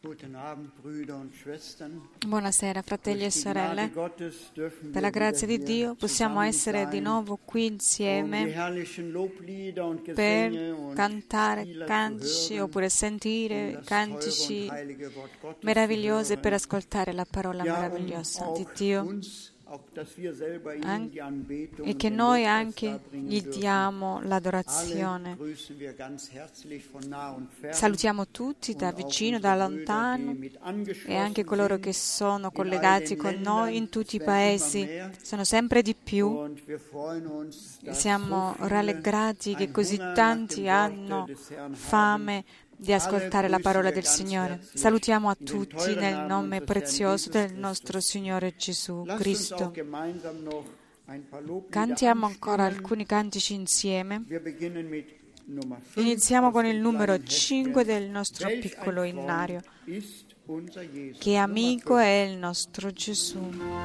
Buonasera, fratelli e sorelle. Per la grazia di Dio possiamo essere di nuovo qui insieme per cantare cantici oppure sentire cantici meravigliosi, per ascoltare la parola meravigliosa di Dio. E che noi anche gli diamo l'adorazione. Salutiamo tutti da vicino, da lontano, e anche coloro che sono collegati con noi in tutti i paesi. Sono sempre di più. Siamo rallegrati che così tanti hanno fame di ascoltare la parola del Signore. Salutiamo a tutti nel nome prezioso del nostro Signore Gesù Cristo. Cantiamo ancora alcuni cantici insieme. Iniziamo con il numero 5 del nostro piccolo innario. Che amico è il nostro Gesù.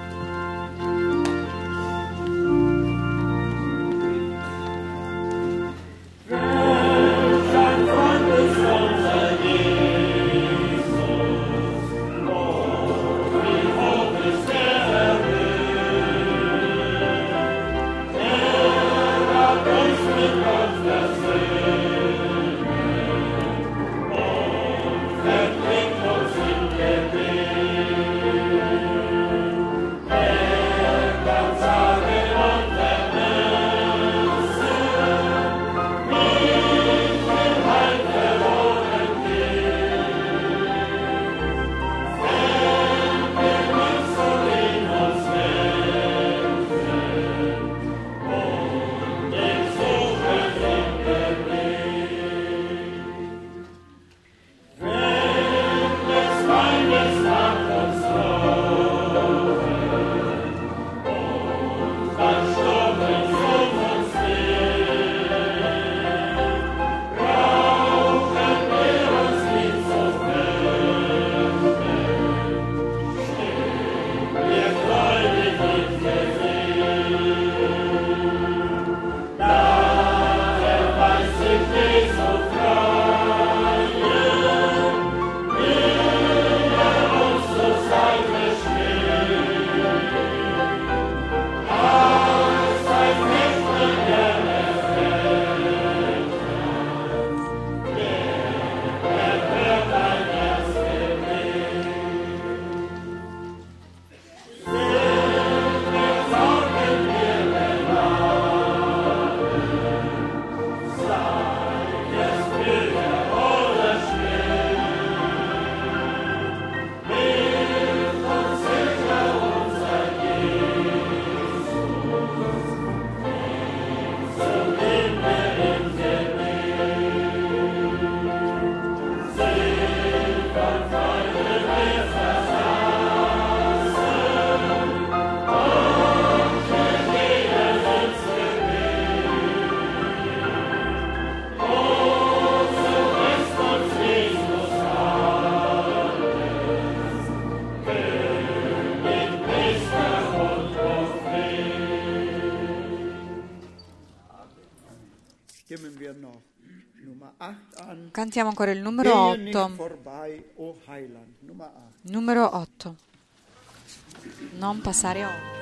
Cantiamo ancora il numero 8. Numero 8. Non passare oltre.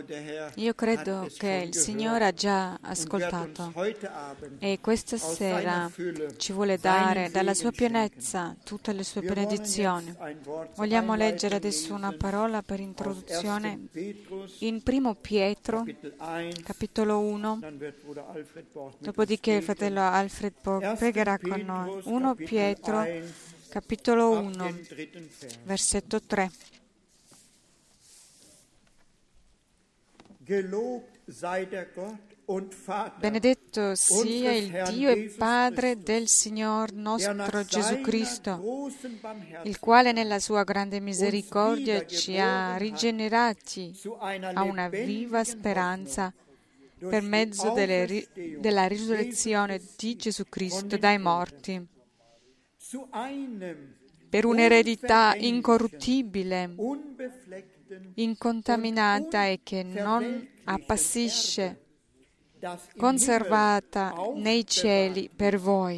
Io credo che il Signore ha già ascoltato e questa sera ci vuole dare dalla sua pienezza tutte le sue benedizioni. Vogliamo leggere adesso una parola per introduzione in 1 Pietro, capitolo 1, dopodiché il fratello Alfred pregherà con noi. 1 Pietro, capitolo 1, versetto 3. Benedetto sia il Dio e Padre del Signor nostro Gesù Cristo, il quale nella sua grande misericordia ci ha rigenerati a una viva speranza per mezzo della risurrezione di Gesù Cristo dai morti, per un'eredità incorruttibile, incontaminata e che non appassisce, conservata nei cieli per voi,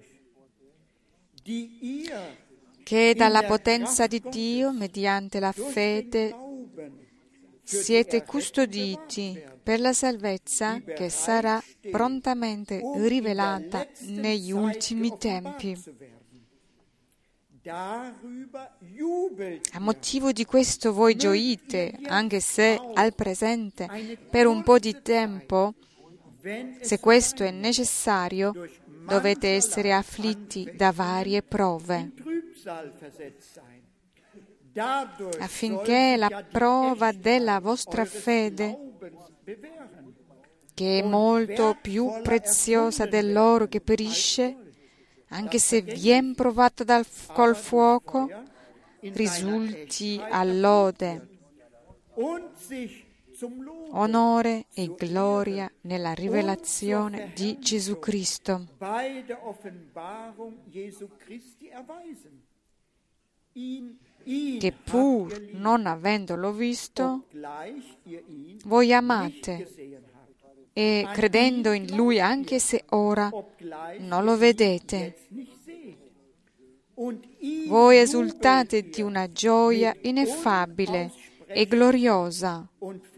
che dalla potenza di Dio, mediante la fede, siete custoditi per la salvezza che sarà prontamente rivelata negli ultimi tempi. A motivo di questo voi gioite, anche se al presente, per un po' di tempo, se questo è necessario, dovete essere afflitti da varie prove, affinché la prova della vostra fede, che è molto più preziosa dell'oro che perisce, anche se viene provata col fuoco, risulti a lode, onore e gloria nella rivelazione di Gesù Cristo, che pur non avendolo visto, voi amate, e credendo in Lui anche se ora non lo vedete. Voi esultate di una gioia ineffabile e gloriosa,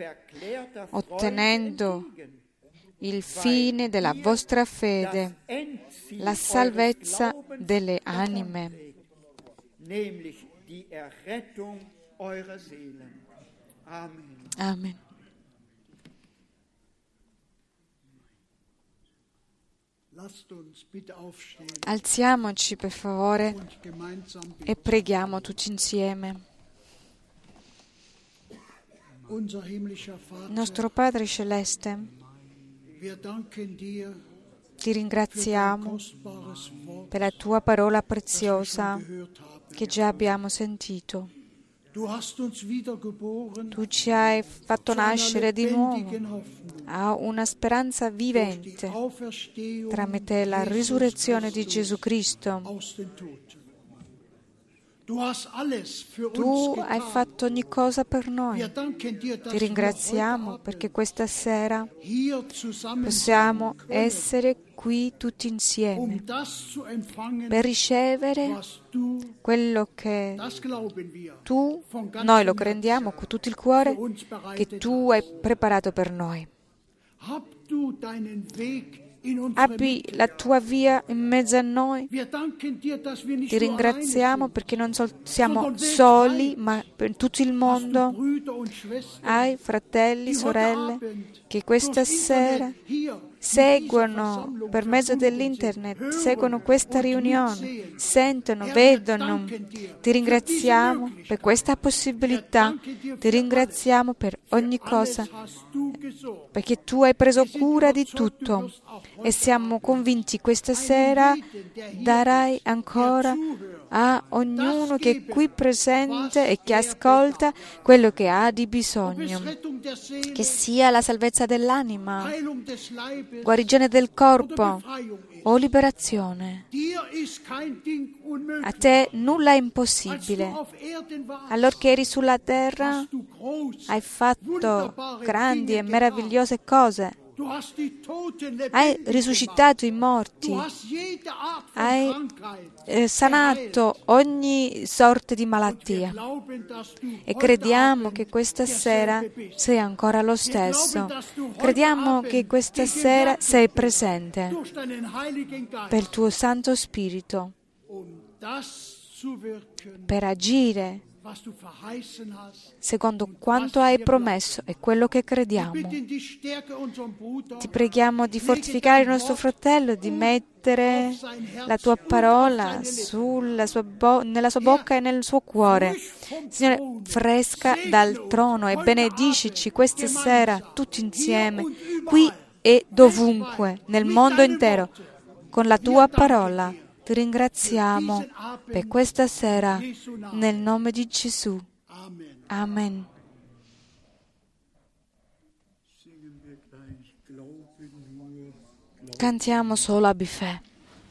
ottenendo il fine della vostra fede, la salvezza delle anime. Amen. Alziamoci per favore e preghiamo tutti insieme. Nostro Padre Celeste, ti ringraziamo per la tua parola preziosa che già abbiamo sentito. Tu ci hai fatto nascere di nuovo a una speranza vivente tramite la risurrezione di Gesù Cristo. Tu hai fatto ogni cosa per noi. Ti ringraziamo perché questa sera possiamo essere qui tutti insieme per ricevere quello che noi lo crediamo con tutto il cuore, che tu hai preparato per noi. Abbi la tua via in mezzo a noi. Ti ringraziamo perché non siamo soli, ma per tutto il mondo hai fratelli, sorelle che questa sera seguono per mezzo dell'internet, seguono questa riunione, sentono, vedono. Ti ringraziamo per questa possibilità, ti ringraziamo per ogni cosa, perché tu hai preso cura di tutto e siamo convinti questa sera darai ancora a ognuno che è qui presente e che ascolta quello che ha di bisogno, che sia la salvezza dell'anima, guarigione del corpo o liberazione. A te nulla è impossibile. Allorché eri sulla terra hai fatto grandi e meravigliose cose Hai risuscitato i morti, hai sanato ogni sorta di malattia e crediamo che questa sera sei ancora lo stesso. Crediamo che questa sera sei presente per il tuo Santo Spirito per agire secondo quanto hai promesso e quello che crediamo. Ti preghiamo di fortificare il nostro fratello, di mettere la tua parola nella sua bocca e nel suo cuore. Signore, fresca dal trono e benedicici questa sera tutti insieme, qui e dovunque, nel mondo intero, con la tua parola. Ti ringraziamo per questa sera, nel nome di Gesù. Amen. Cantiamo solo abbi fede.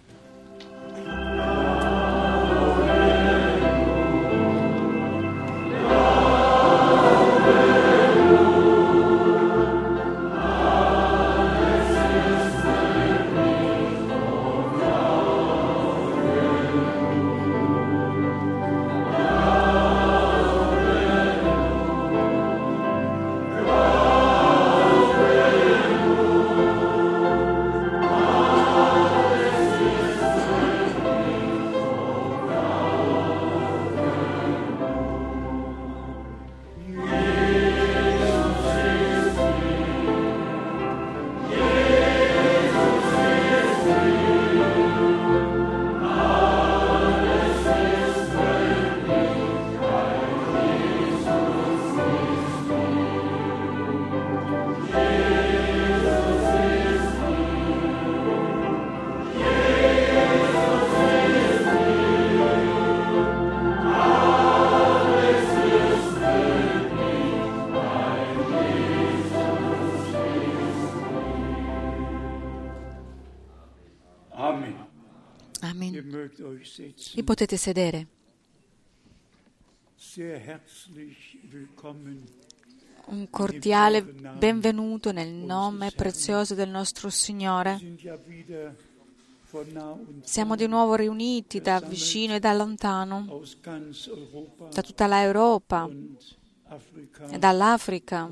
Vi potete sedere. Un cordiale benvenuto nel nome prezioso del nostro Signore. Siamo di nuovo riuniti da vicino e da lontano, da tutta l'Europa e dall'Africa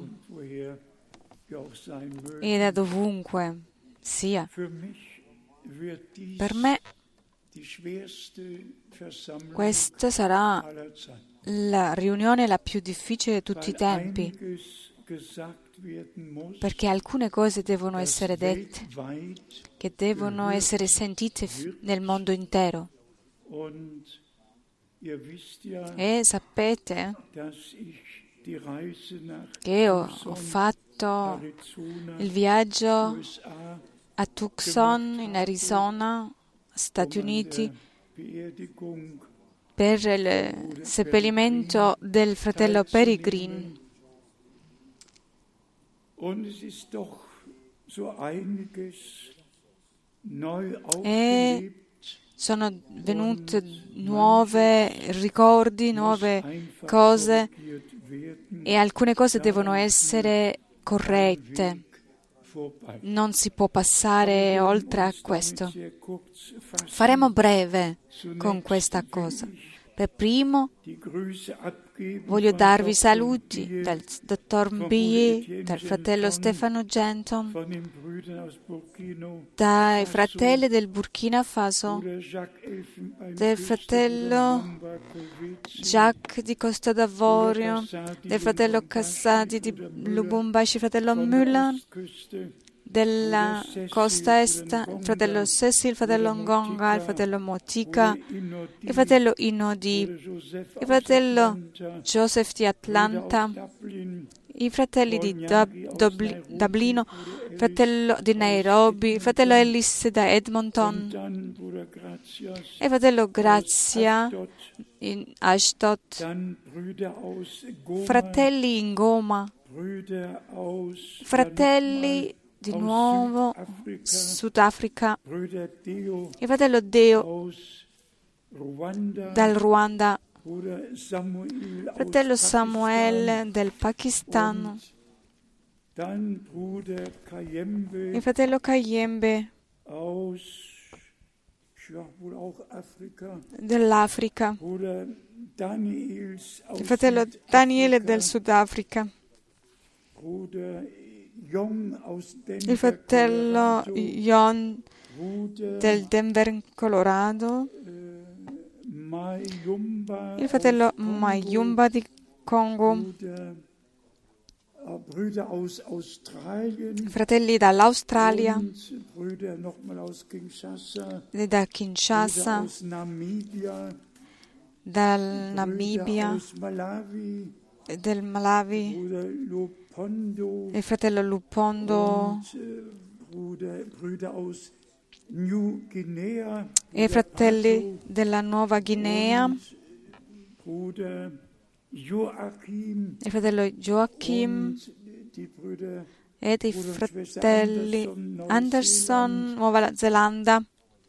e da dovunque sia. Per me questa sarà la riunione la più difficile di tutti i tempi, perché alcune cose devono essere dette, che devono essere sentite nel mondo intero. E sapete che ho fatto il viaggio a Tucson, in Arizona, Stati Uniti, per il seppellimento del fratello Peregrine. E sono venute nuove ricordi, nuove cose, e alcune cose devono essere corrette. Non si può passare oltre a questo. Faremo breve con questa cosa. Per primo voglio darvi saluti dal dottor Mbie, dal fratello Stefano Genton, dai fratelli del Burkina Faso, del fratello Jacques di Costa d'Avorio, del fratello Cassati di Lubumbashi, fratello Mulan della costa est, il fratello Cecil, il fratello Ngonga, il fratello Motika, il fratello Inodi, il fratello Joseph di Atlanta, i fratelli di Dublino, il fratello di Nairobi, il fratello Ellis da Edmonton, e il fratello Grazia in Ashdod, fratelli in Goma, fratelli di nuovo Sudafrica, il fratello Deo dal Ruanda, il fratello Samuel del Pakistan il fratello Kayembe dell'Africa, il fratello Daniele del Sudafrica, il fratello Jon del Denver, Colorado, il fratello Mayumba di Congo, fratelli dall'Australia e da Kinshasa, dal Namibia, del Malawi, il fratello Lupondo e i fratelli della Nuova Guinea, il fratello Joachim ed i fratelli Anderson, Nuova Zelanda,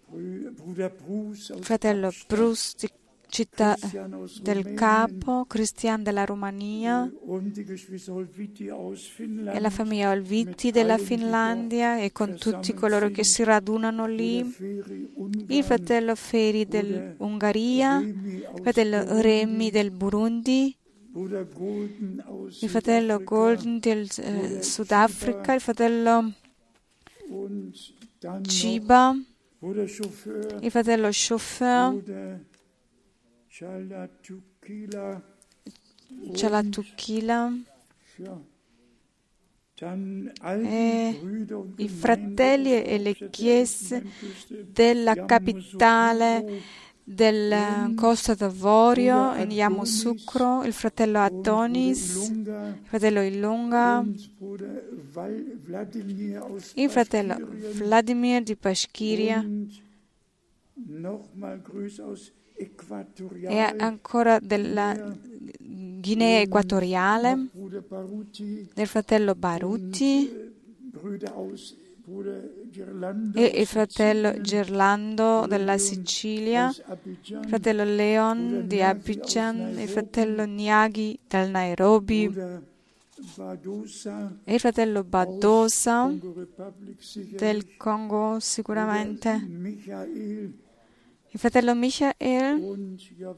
il fratello Bruce di Città del Capo, Christian della Romania e la famiglia Olviti della Finlandia e con tutti coloro che si radunano lì, il fratello Feri dell'Ungheria, il fratello Remi del Burundi, il fratello Golden del Sudafrica, il fratello Ciba, il fratello Chauffeur, Chalatukila e i fratelli e le chiese della capitale del Costa d'Avorio in Yamoussoukro, il fratello Adonis, il fratello Ilunga, il fratello Vladimir di Bashkiria e ancora della Guinea Equatoriale, del fratello Baruti e il fratello Gerlando della Sicilia, il fratello Leon di Abidjan, il fratello Niaghi del Nairobi e il fratello Badosa del Congo sicuramente, il fratello Michael,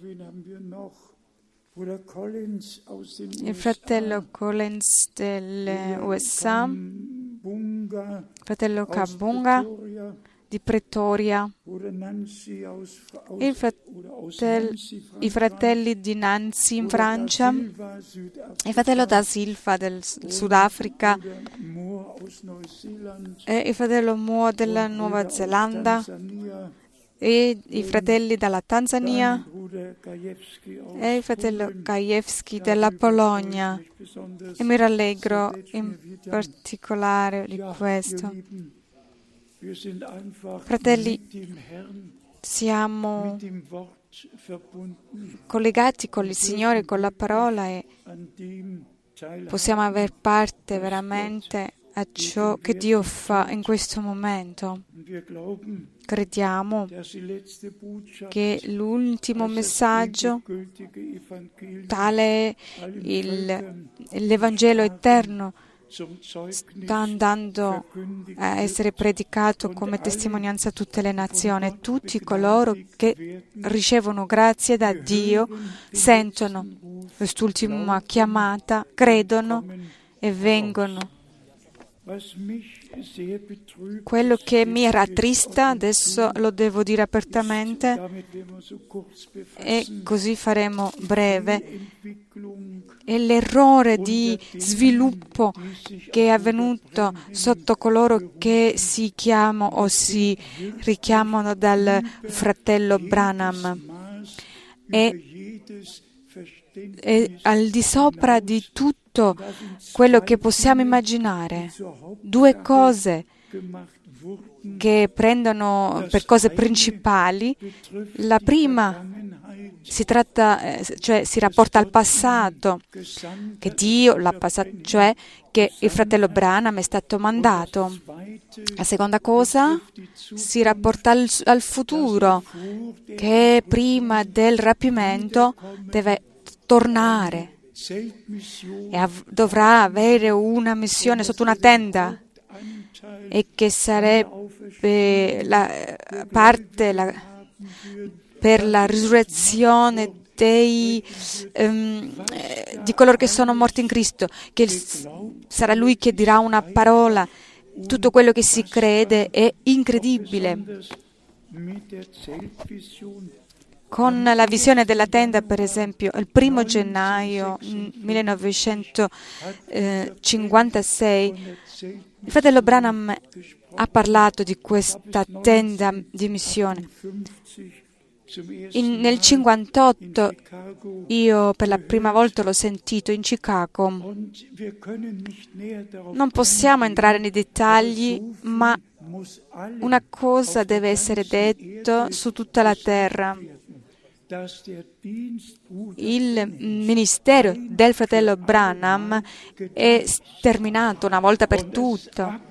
il fratello Collins delle USA, il fratello Kabunga di Pretoria, i fratelli di Nancy in Francia, il fratello da Silva del Sudafrica e il fratello Mo della Nuova Zelanda e i fratelli dalla Tanzania e il fratello Gajewski della Polonia, e mi rallegro in particolare di questo. Fratelli, siamo collegati con il Signore, con la parola, e possiamo aver parte veramente a ciò che Dio fa in questo momento. Crediamo che l'ultimo messaggio, tale l'Evangelo eterno, sta andando a essere predicato come testimonianza a tutte le nazioni. Tutti coloro che ricevono grazie da Dio sentono quest'ultima chiamata, credono e vengono. Quello che mi rattrista, adesso lo devo dire apertamente, e così faremo breve, è l'errore di sviluppo che è avvenuto sotto coloro che si chiamano o si richiamano dal fratello Branham. È al di sopra di tutto quello che possiamo immaginare. Due cose che prendono per cose principali. La prima si rapporta al passato, che Dio l'ha passato, cioè che il fratello Branham è stato mandato. La seconda cosa si rapporta al futuro, che prima del rapimento deve tornare e dovrà avere una missione sotto una tenda, e che sarebbe la parte per la risurrezione di coloro che sono morti in Cristo, che sarà Lui che dirà una parola. Tutto quello che si crede è incredibile. Con la visione della tenda, per esempio, il 1 gennaio 1956, il fratello Branham ha parlato di questa tenda di missione. Nel 1958 io per la prima volta l'ho sentito in Chicago. Non possiamo entrare nei dettagli, ma una cosa deve essere detta su tutta la terra. Il ministero del fratello Branham è sterminato una volta per tutte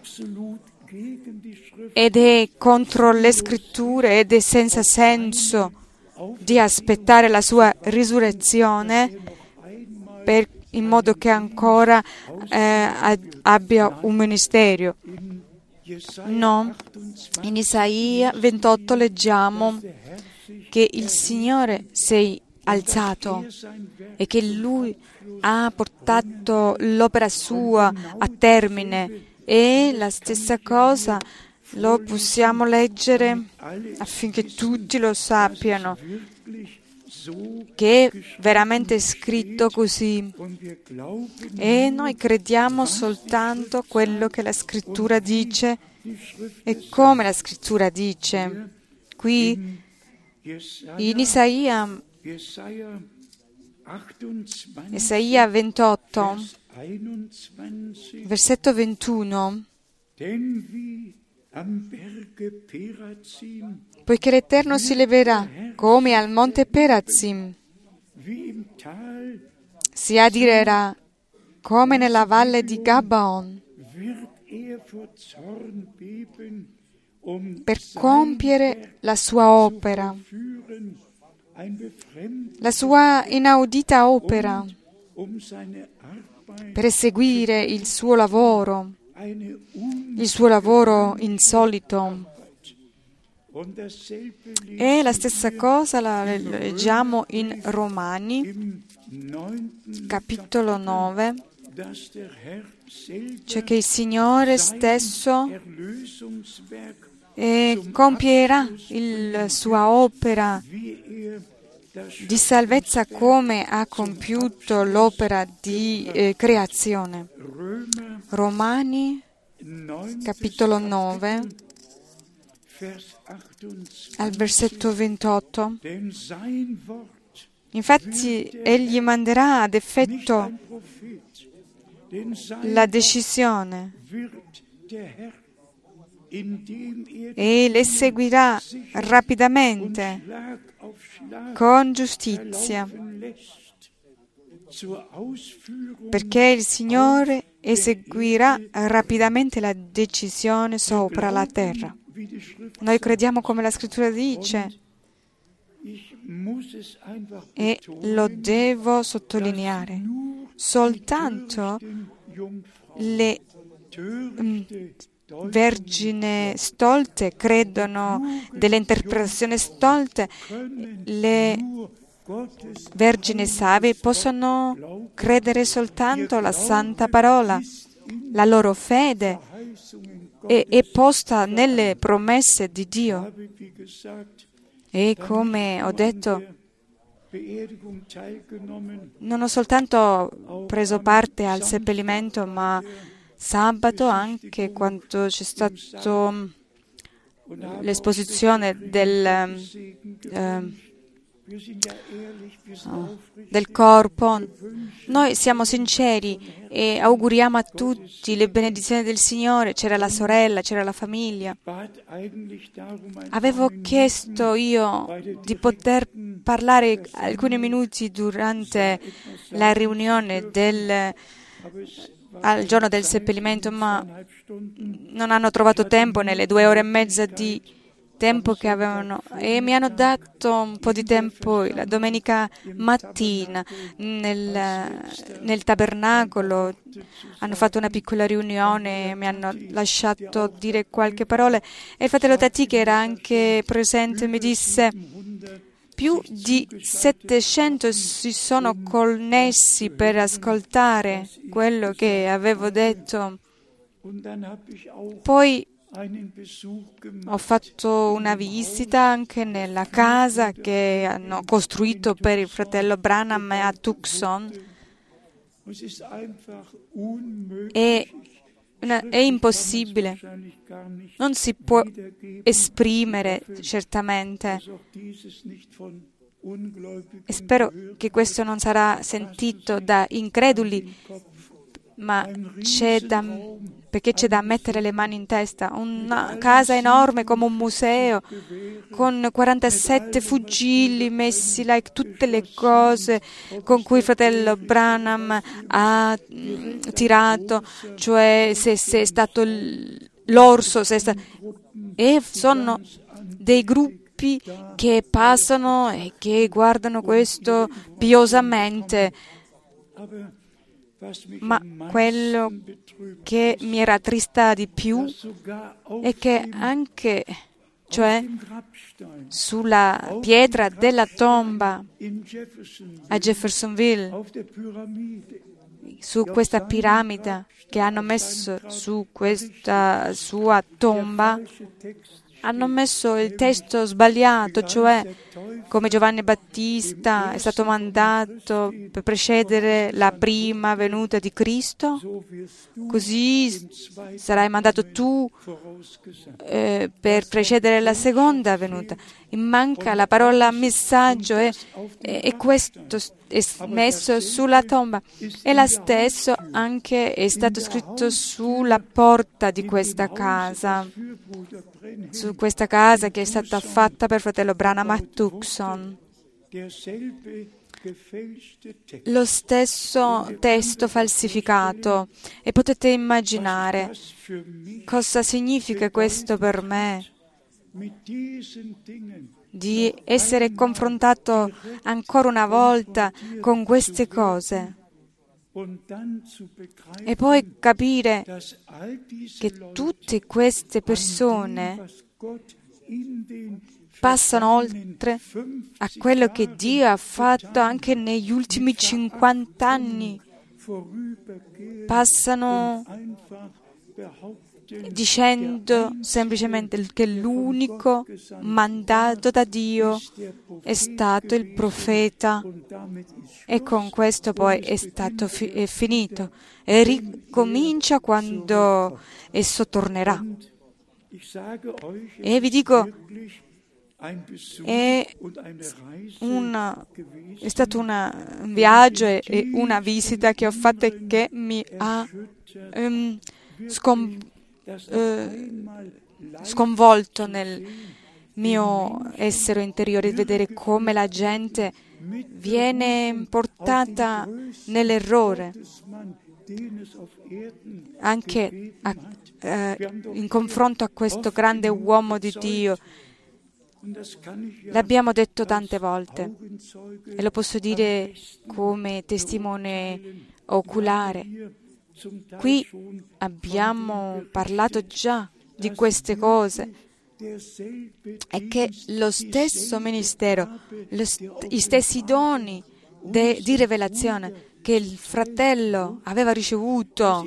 ed è contro le scritture ed è senza senso di aspettare la sua risurrezione in modo che ancora abbia un ministero. No, in Isaia 28 leggiamo che il Signore si è alzato e che Lui ha portato l'opera sua a termine, e la stessa cosa lo possiamo leggere affinché tutti lo sappiano, che è veramente scritto così, e noi crediamo soltanto quello che la Scrittura dice e come la Scrittura dice. Qui in Isaia 28, versetto 21, poiché l'Eterno si leverà come al monte Perazim, si adirerà come nella valle di Gabaon, per compiere la sua opera, la sua inaudita opera, per eseguire il suo lavoro insolito. E la stessa cosa la leggiamo in Romani, capitolo 9, cioè che il Signore stesso compierà la sua opera di salvezza come ha compiuto l'opera di creazione. Romani, capitolo 9, al versetto 28. Infatti, egli manderà ad effetto la decisione e le seguirà rapidamente con giustizia, perché il Signore eseguirà rapidamente la decisione sopra la terra. Noi crediamo come la Scrittura dice, e lo devo sottolineare. Soltanto le vergini stolte credono delle interpretazioni stolte, le vergini savie possono credere soltanto alla santa parola. La loro fede è posta nelle promesse di Dio. E come ho detto, non ho soltanto preso parte al seppellimento, ma sabato anche quando c'è stata l'esposizione del corpo. Noi siamo sinceri e auguriamo a tutti le benedizioni del Signore. C'era la sorella, c'era la famiglia. Avevo chiesto io di poter parlare alcuni minuti durante la riunione al giorno del seppellimento, ma non hanno trovato tempo nelle 2 ore e mezza di tempo che avevano, e mi hanno dato un po' di tempo la domenica mattina nel tabernacolo. Hanno fatto una piccola riunione, mi hanno lasciato dire qualche parola, e il fratello Tati, che era anche presente, mi disse: più di 700 si sono connessi per ascoltare quello che avevo detto. Poi ho fatto una visita anche nella casa che hanno costruito per il fratello Branham a Tucson. È impossibile, non si può esprimere certamente. E spero che questo non sarà sentito da increduli, ma perché c'è da mettere le mani in testa. Una casa enorme come un museo, con 47 fucili messi là, tutte le cose con cui il fratello Branham ha tirato, cioè se è stato l'orso, e sono dei gruppi che passano e che guardano questo piosamente. Ma quello che mi rattrista di più è che anche, cioè, sulla pietra della tomba a Jeffersonville, su questa piramide che hanno messo su questa sua tomba, hanno messo il testo sbagliato, cioè come Giovanni Battista è stato mandato per precedere la prima venuta di Cristo, così sarai mandato tu per precedere la seconda venuta. Manca la parola messaggio, e questo è messo sulla tomba. E la stesso anche è stato scritto sulla porta di questa casa, su questa casa che è stata fatta per fratello Branham a Tucson. Lo stesso testo falsificato, e potete immaginare cosa significa questo per me, di essere confrontato ancora una volta con queste cose, e poi capire che tutte queste persone passano oltre a quello che Dio ha fatto anche negli ultimi 50 anni. Passano dicendo semplicemente che l'unico mandato da Dio è stato il profeta, e con questo poi è finito, e ricomincia quando esso tornerà. E vi dico, è stato un viaggio e una visita che ho fatto e che mi ha sconvolto nel mio essere interiore, vedere come la gente viene portata nell'errore, anche in confronto a questo grande uomo di Dio. L'abbiamo detto tante volte e lo posso dire come testimone oculare. Qui abbiamo parlato già di queste cose, e che lo stesso ministero, gli stessi doni di rivelazione che il fratello aveva ricevuto,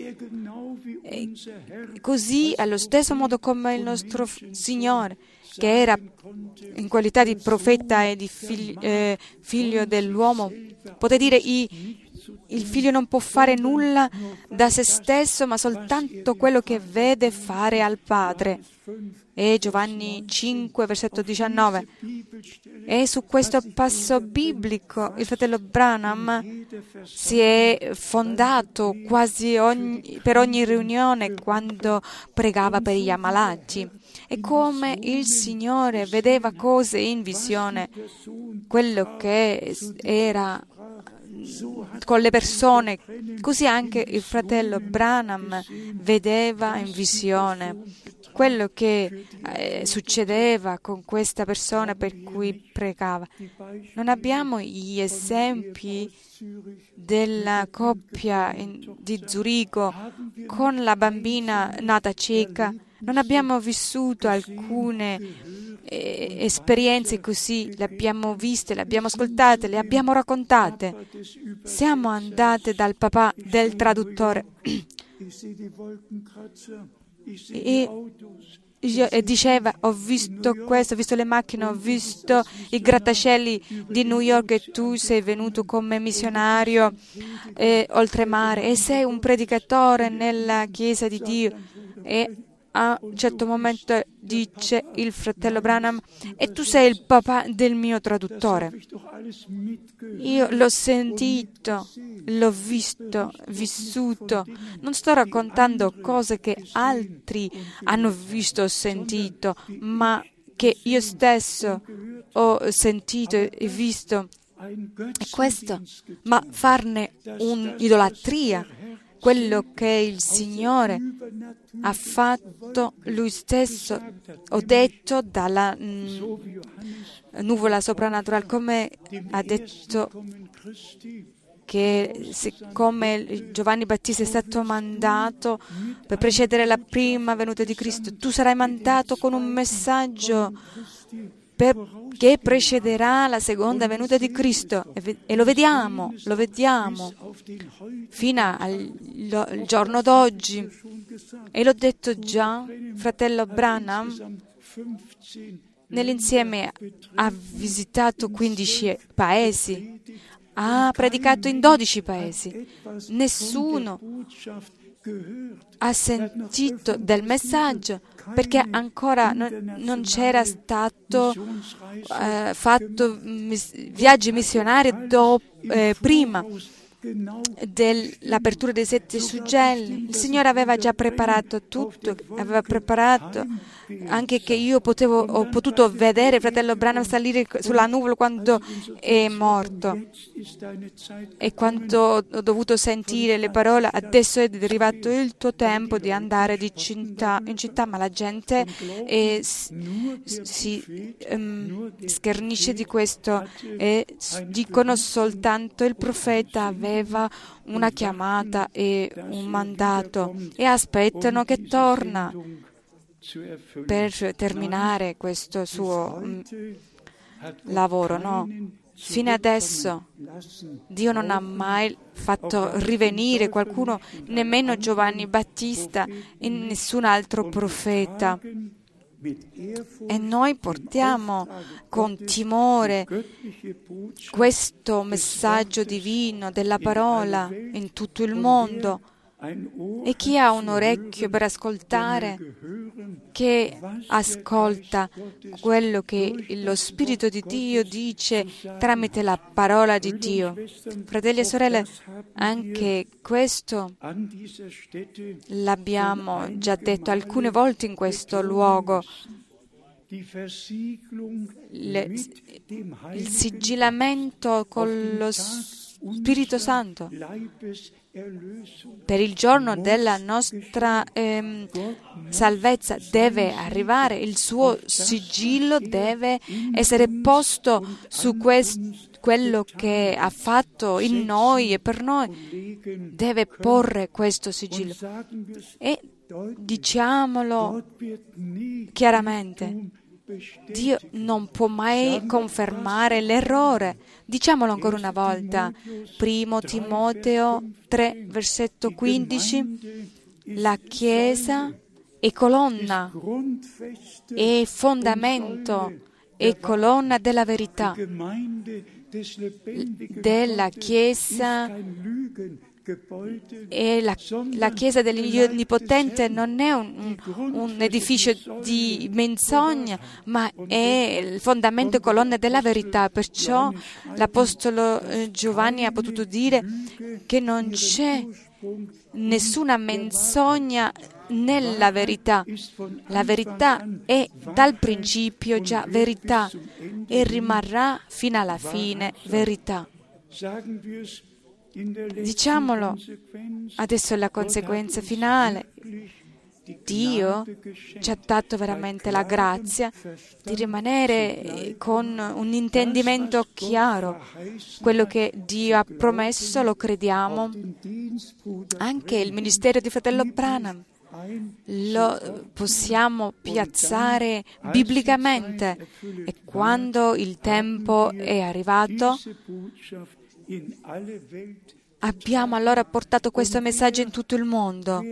così allo stesso modo come il nostro Signore, che era in qualità di profeta e di figlio dell'uomo, poté dire: il figlio non può fare nulla da se stesso, ma soltanto quello che vede fare al Padre. E Giovanni 5, versetto 19. E su questo passo biblico il fratello Branham si è fondato quasi per ogni riunione quando pregava per gli ammalati. E come il Signore vedeva cose in visione, quello che era con le persone. Così anche il fratello Branham vedeva in visione quello che succedeva con questa persona per cui pregava. Non abbiamo gli esempi della coppia di Zurigo con la bambina nata cieca. Non abbiamo vissuto alcune esperienze così, le abbiamo viste, le abbiamo ascoltate, le abbiamo raccontate. Siamo andate dal papà del traduttore e diceva: ho visto questo, ho visto le macchine, ho visto i grattacieli di New York, e tu sei venuto come missionario oltremare e sei un predicatore nella Chiesa di Dio. E a un certo momento dice il fratello Branham: e tu sei il papà del mio traduttore. Io l'ho sentito, l'ho visto, vissuto. Non sto raccontando cose che altri hanno visto o sentito, ma che io stesso ho sentito e visto. E questo, ma farne un'idolatria, quello che il Signore ha fatto Lui stesso, ho detto, dalla nuvola soprannaturale, come ha detto che siccome Giovanni Battista è stato mandato per precedere la prima venuta di Cristo, tu sarai mandato con un messaggio che precederà la seconda venuta di Cristo, e lo vediamo fino al giorno d'oggi. E l'ho detto già, fratello Branham nell'insieme ha visitato 15 paesi, ha predicato in 12 paesi. Nessuno ha sentito del messaggio perché ancora non c'era stato fatto viaggi missionari prima dell'apertura dei 7 suggelli. Il Signore aveva già preparato tutto, aveva preparato anche che io ho potuto vedere il fratello Branham salire sulla nuvola quando è morto, e quando ho dovuto sentire le parole: adesso è arrivato il tuo tempo di andare in città, ma la gente si schernisce di questo e dicono soltanto il profeta aveva una chiamata e un mandato e aspettano che torna per terminare questo suo lavoro. No, fino adesso Dio non ha mai fatto rivenire qualcuno, nemmeno Giovanni Battista e nessun altro profeta. E noi portiamo con timore questo messaggio divino della parola in tutto il mondo, e chi ha un orecchio per ascoltare, che ascolta quello che lo Spirito di Dio dice tramite la parola di Dio. Fratelli e sorelle, anche questo l'abbiamo già detto alcune volte in questo luogo. Il sigillamento con lo Spirito Santo per il giorno della nostra salvezza deve arrivare, il suo sigillo deve essere posto su quello che ha fatto in noi e per noi, deve porre questo sigillo. E diciamolo chiaramente, Dio non può mai confermare l'errore. Diciamolo ancora una volta. 1 Timoteo 3, versetto 15. La Chiesa è colonna, è fondamento, è colonna della verità. Della Chiesa e la Chiesa dell'Onnipotente non è un edificio di menzogna, ma è il fondamento e colonna della verità. Perciò l'Apostolo Giovanni ha potuto dire che non c'è nessuna menzogna nella verità. La verità è dal principio già verità e rimarrà fino alla fine verità. Diciamolo, adesso è la conseguenza finale. Dio ci ha dato veramente la grazia di rimanere con un intendimento chiaro. Quello che Dio ha promesso lo crediamo. Anche il ministero di fratello Branham lo possiamo piazzare biblicamente, e quando il tempo è arrivato abbiamo allora portato questo messaggio in tutto il mondo.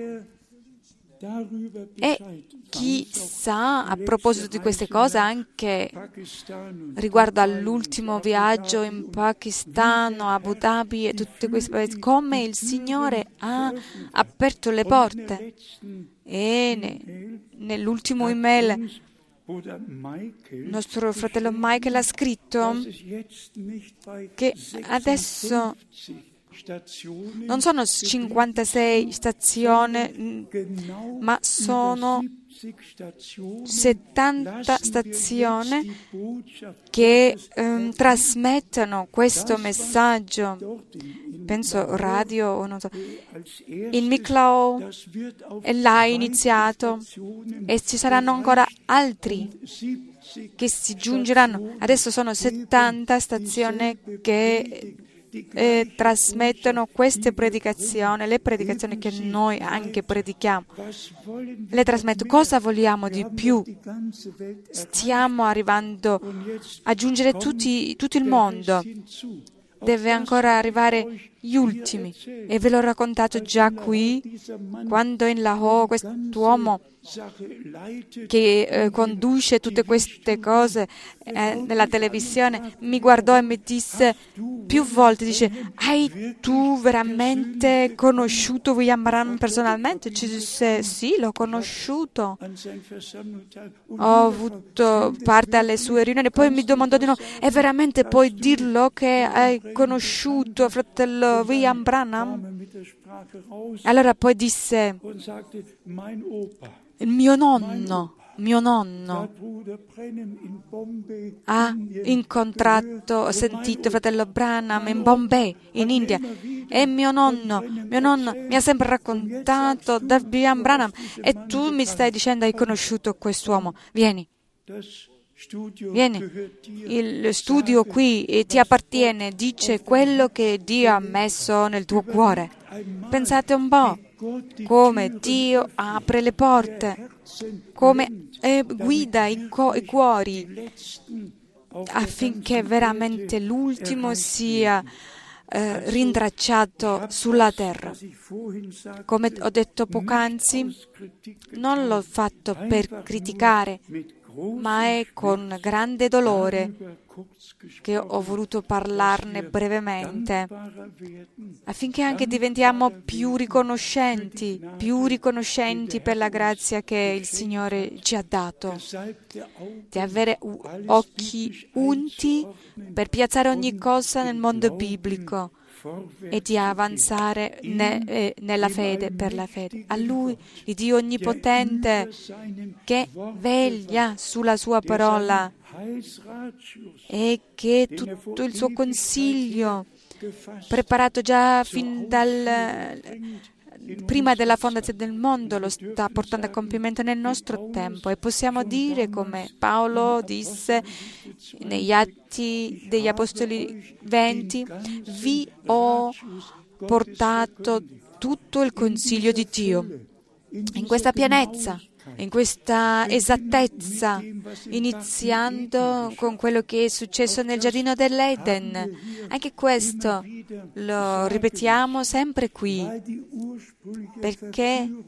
E chissà, a proposito di queste cose, anche riguardo all'ultimo viaggio in Pakistan, Abu Dhabi e tutti questi paesi, come il Signore ha aperto le porte. E nell'ultimo email il nostro fratello Michael ha scritto che adesso non sono 56 stazioni, ma sono 70 stazioni che trasmettono questo messaggio. Penso radio o non so. In Miklau l'ha iniziato e ci saranno ancora altri che si giungeranno. Adesso sono 70 stazioni che trasmettono queste predicazioni, le predicazioni che noi anche predichiamo. Le trasmetto. Cosa vogliamo di più? Stiamo arrivando a giungere tutto il mondo. Deve ancora arrivare gli ultimi. E ve l'ho raccontato già qui, quando in Lahore quest'uomo che conduce tutte queste cose nella televisione mi guardò e mi disse più volte, dice: hai tu veramente conosciuto William Branham personalmente? Ci disse: sì, l'ho conosciuto, ho avuto parte alle sue riunioni. Poi mi domandò di nuovo: e veramente puoi dirlo che hai conosciuto fratello William Branham? Allora poi disse: mio nonno ha incontrato, ho sentito fratello Branham in Bombay, in India, e mio nonno mi ha sempre raccontato da William Branham, e tu mi stai dicendo hai conosciuto quest'uomo. Vieni, il studio qui ti appartiene, dice quello che Dio ha messo nel tuo cuore. Pensate un po' come Dio apre le porte, come guida i cuori affinché veramente l'ultimo sia rintracciato sulla terra. Come ho detto poc'anzi, non l'ho fatto per criticare, ma è con grande dolore che ho voluto parlarne brevemente, affinché anche diventiamo più riconoscenti per la grazia che il Signore ci ha dato, di avere occhi unti per piazzare ogni cosa nel mondo biblico e di avanzare nella fede, per la fede. A Lui, il Dio Onnipotente, che veglia sulla Sua parola e che tutto il suo consiglio, preparato già prima della fondazione del mondo, lo sta portando a compimento nel nostro tempo. E possiamo dire, come Paolo disse negli Atti degli Apostoli 20, vi ho portato tutto il consiglio di Dio. In questa pienezza, in questa esattezza, iniziando con quello che è successo nel giardino dell'Eden. Anche questo lo ripetiamo sempre qui, perché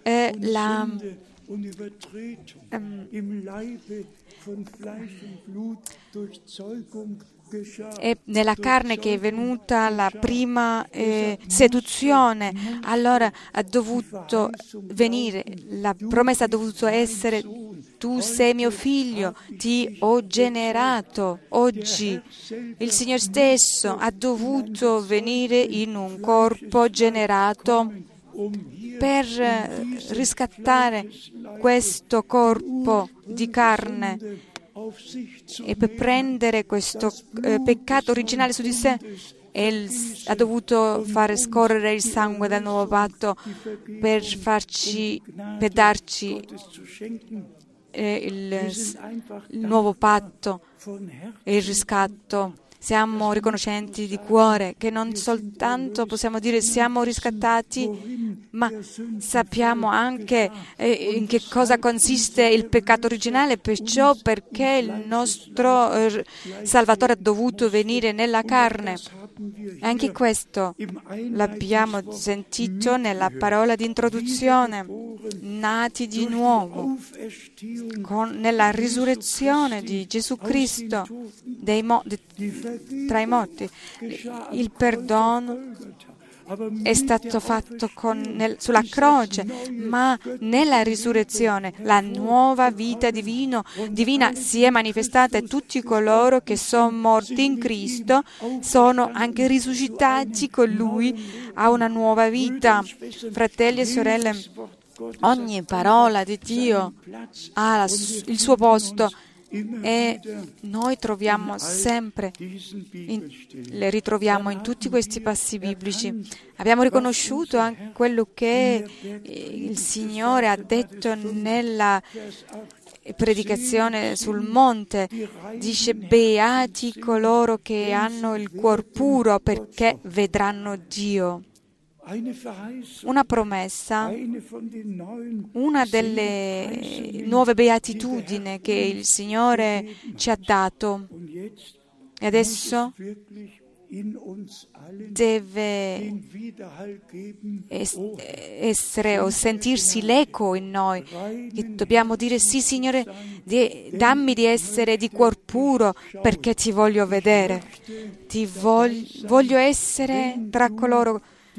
è nella carne che è venuta la prima seduzione, allora ha dovuto venire, la promessa ha dovuto essere: tu sei mio figlio, ti ho generato. Oggi il Signore stesso ha dovuto venire in un corpo generato per riscattare questo corpo di carne e per prendere questo peccato originale su di sé ha dovuto fare scorrere il sangue del nuovo patto per darci il nuovo patto e il riscatto. Siamo riconoscenti di cuore che non soltanto possiamo dire siamo riscattati, ma sappiamo anche in che cosa consiste il peccato originale, perciò perché il nostro Salvatore ha dovuto venire nella carne. Anche questo l'abbiamo sentito nella parola di introduzione, nati di nuovo, nella risurrezione di Gesù Cristo tra i morti. Il perdono è stato fatto sulla croce, ma nella risurrezione la nuova vita divina si è manifestata e tutti coloro che sono morti in Cristo sono anche risuscitati con Lui a una nuova vita. Fratelli e sorelle, ogni parola di Dio ha il suo posto e noi le ritroviamo in tutti questi passi biblici. Abbiamo riconosciuto anche quello che il Signore ha detto nella predicazione sul monte. Dice: beati coloro che hanno il cuor puro, perché vedranno Dio. Una promessa, una delle nuove beatitudini che il Signore ci ha dato, e adesso deve essere o sentirsi l'eco in noi, che dobbiamo dire: sì, Signore, dammi di essere di cuor puro, perché ti voglio vedere, voglio essere tra coloro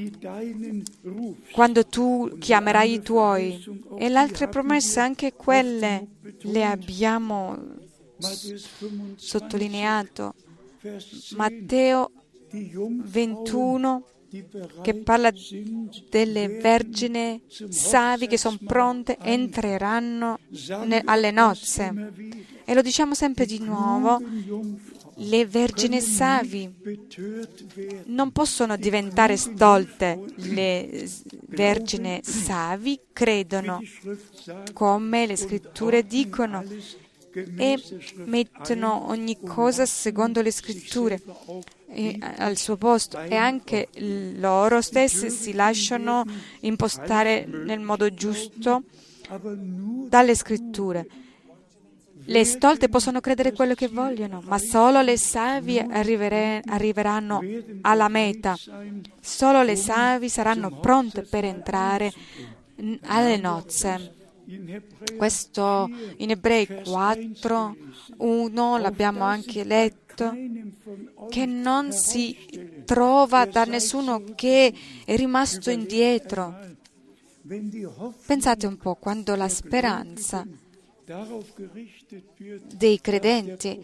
quando tu chiamerai i tuoi. E le altre promesse, anche quelle le abbiamo sottolineato. Matteo 21, che parla delle vergini savi che sono pronte, entreranno alle nozze. E lo diciamo sempre di nuovo: le vergini savi non possono diventare stolte. Le vergini savi credono, come le scritture dicono, e mettono ogni cosa secondo le scritture al suo posto, e anche loro stessi si lasciano impostare nel modo giusto dalle scritture. Le stolte possono credere quello che vogliono, ma solo le savi arriveranno alla meta. Solo le savi saranno pronte per entrare alle nozze. Questo in Ebrei 4, 1 l'abbiamo anche letto, che non si trova da nessuno che è rimasto indietro. Pensate un po', quando la speranza dei credenti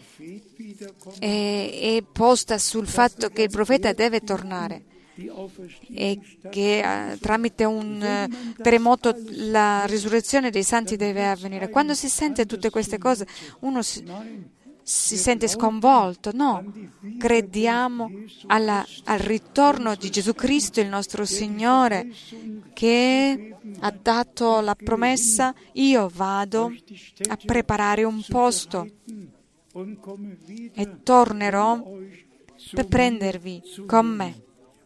è posta sul fatto che il profeta deve tornare e che tramite un terremoto la risurrezione dei santi deve avvenire. Quando si sente tutte queste cose, uno si sente sconvolto. No, crediamo al ritorno di Gesù Cristo, il nostro Signore, che ha dato la promessa: io vado a preparare un posto e tornerò per prendervi con me,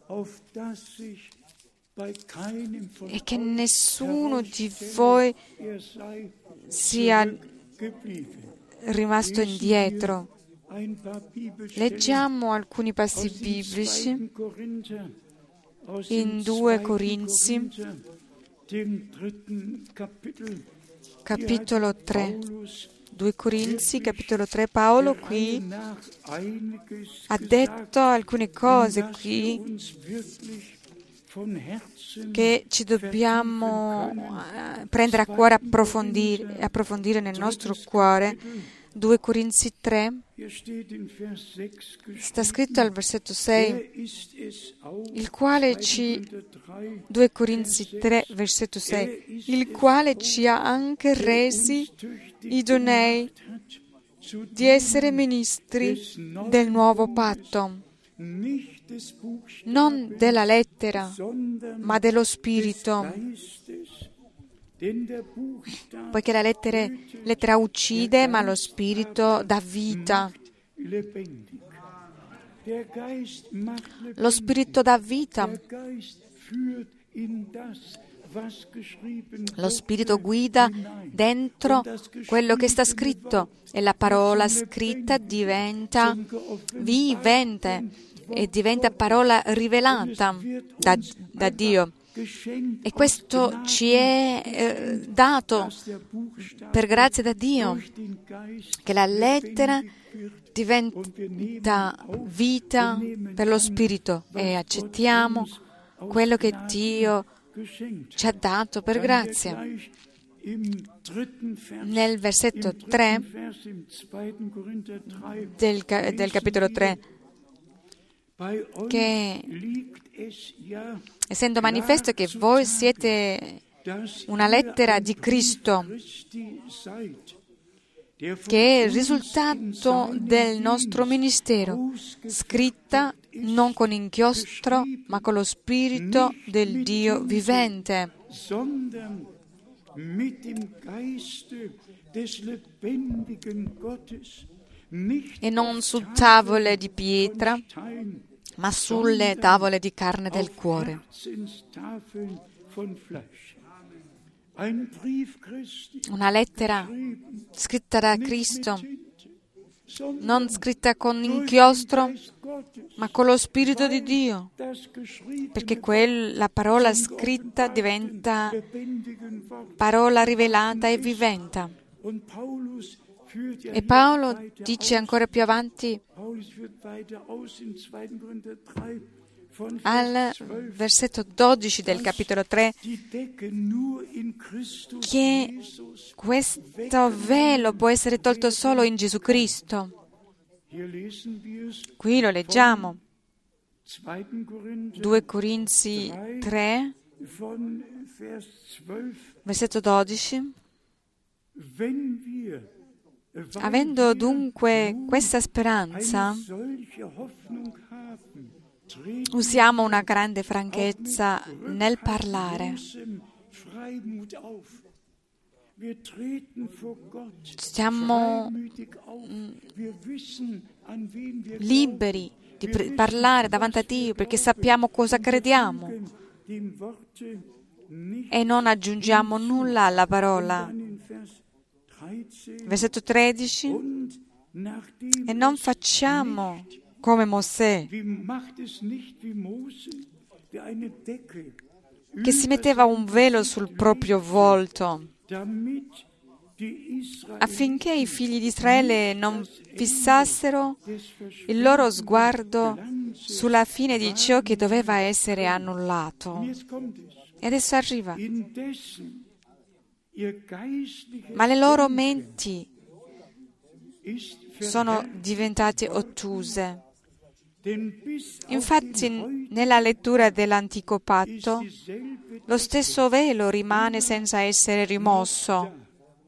e che nessuno di voi sia rimasto indietro. Leggiamo alcuni passi biblici in 2 Corinzi, capitolo 3. 2 Corinzi, capitolo 3, Paolo qui ha detto alcune cose qui che ci dobbiamo prendere a cuore, approfondire nel nostro cuore. 2 Corinzi 3, sta scritto al versetto 6, il quale 2 Corinzi 3, versetto 6, il quale ci ha anche resi idonei di essere ministri del nuovo patto, non della lettera, ma dello Spirito, poiché la lettera uccide, ma lo Spirito dà vita. Lo Spirito dà vita. Lo Spirito guida dentro quello che sta scritto e la parola scritta diventa vivente e diventa parola rivelata da Dio. E questo ci è dato per grazia da Dio, che la lettera diventa vita per lo Spirito e accettiamo quello che Dio ci ha dato per grazia. Nel versetto 3 del capitolo 3, che essendo manifesto che voi siete una lettera di Cristo, che è il risultato del nostro ministero, scritta non con inchiostro, ma con lo Spirito del Dio vivente, e non su tavole di pietra, ma sulle tavole di carne del cuore. Una lettera scritta da Cristo, non scritta con inchiostro, ma con lo Spirito di Dio, perché la parola scritta diventa parola rivelata e vivente. E Paolo dice ancora più avanti, al versetto 12 del capitolo 3, che questo velo può essere tolto solo in Gesù Cristo. Qui lo leggiamo, 2 Corinzi 3, versetto 12. Avendo dunque questa speranza, usiamo una grande franchezza nel parlare. Siamo liberi di parlare davanti a Dio perché sappiamo cosa crediamo e non aggiungiamo nulla alla parola. Versetto 13. E non facciamo come Mosè, che si metteva un velo sul proprio volto, affinché i figli di Israele non fissassero il loro sguardo sulla fine di ciò che doveva essere annullato. E adesso arriva. Ma le loro menti sono diventate ottuse. Infatti, nella lettura dell'Antico Patto, lo stesso velo rimane senza essere rimosso.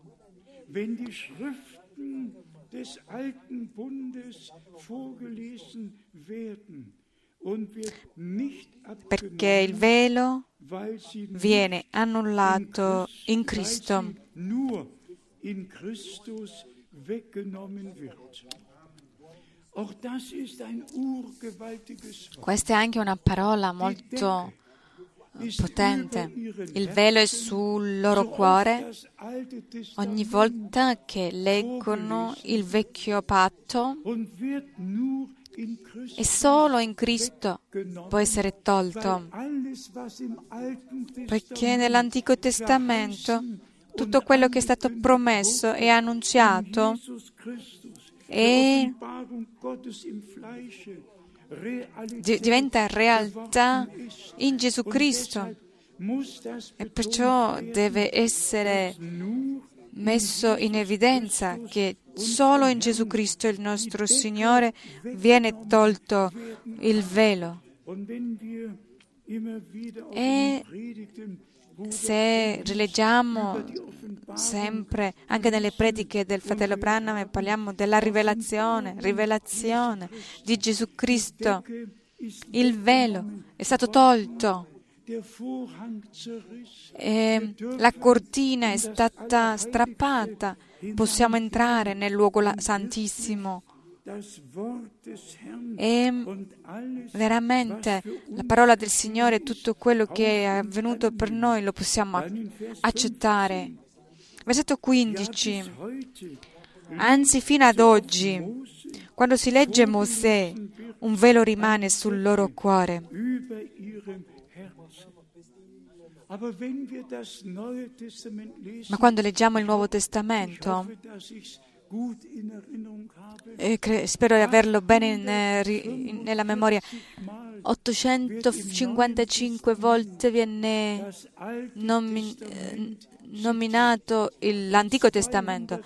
Perché il velo viene annullato in Cristo. Questa è anche una parola molto potente. Il velo è sul loro cuore. Ogni volta che leggono il vecchio patto, e solo in Cristo può essere tolto, perché nell'Antico Testamento tutto quello che è stato promesso e annunziato diventa realtà in Gesù Cristo, e perciò deve essere messo in evidenza che solo in Gesù Cristo, il nostro Signore, viene tolto il velo. E se rileggiamo sempre, anche nelle prediche del fratello Branham, parliamo della rivelazione di Gesù Cristo Il velo è stato tolto. E la cortina è stata strappata. Possiamo entrare nel luogo santissimo. E veramente la parola del Signore e tutto quello che è avvenuto per noi lo possiamo accettare. Versetto 15. Anzi, fino ad oggi, quando si legge Mosè, un velo rimane sul loro cuore. Ma quando leggiamo il Nuovo Testamento, spero di averlo bene nella memoria, 855 volte viene nominato l'Antico Testamento,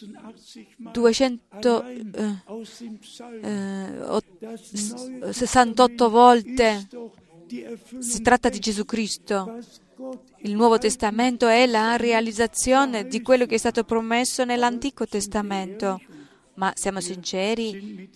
268 volte si tratta di Gesù Cristo. Il Nuovo Testamento è la realizzazione di quello che è stato promesso nell'Antico Testamento. Ma siamo sinceri?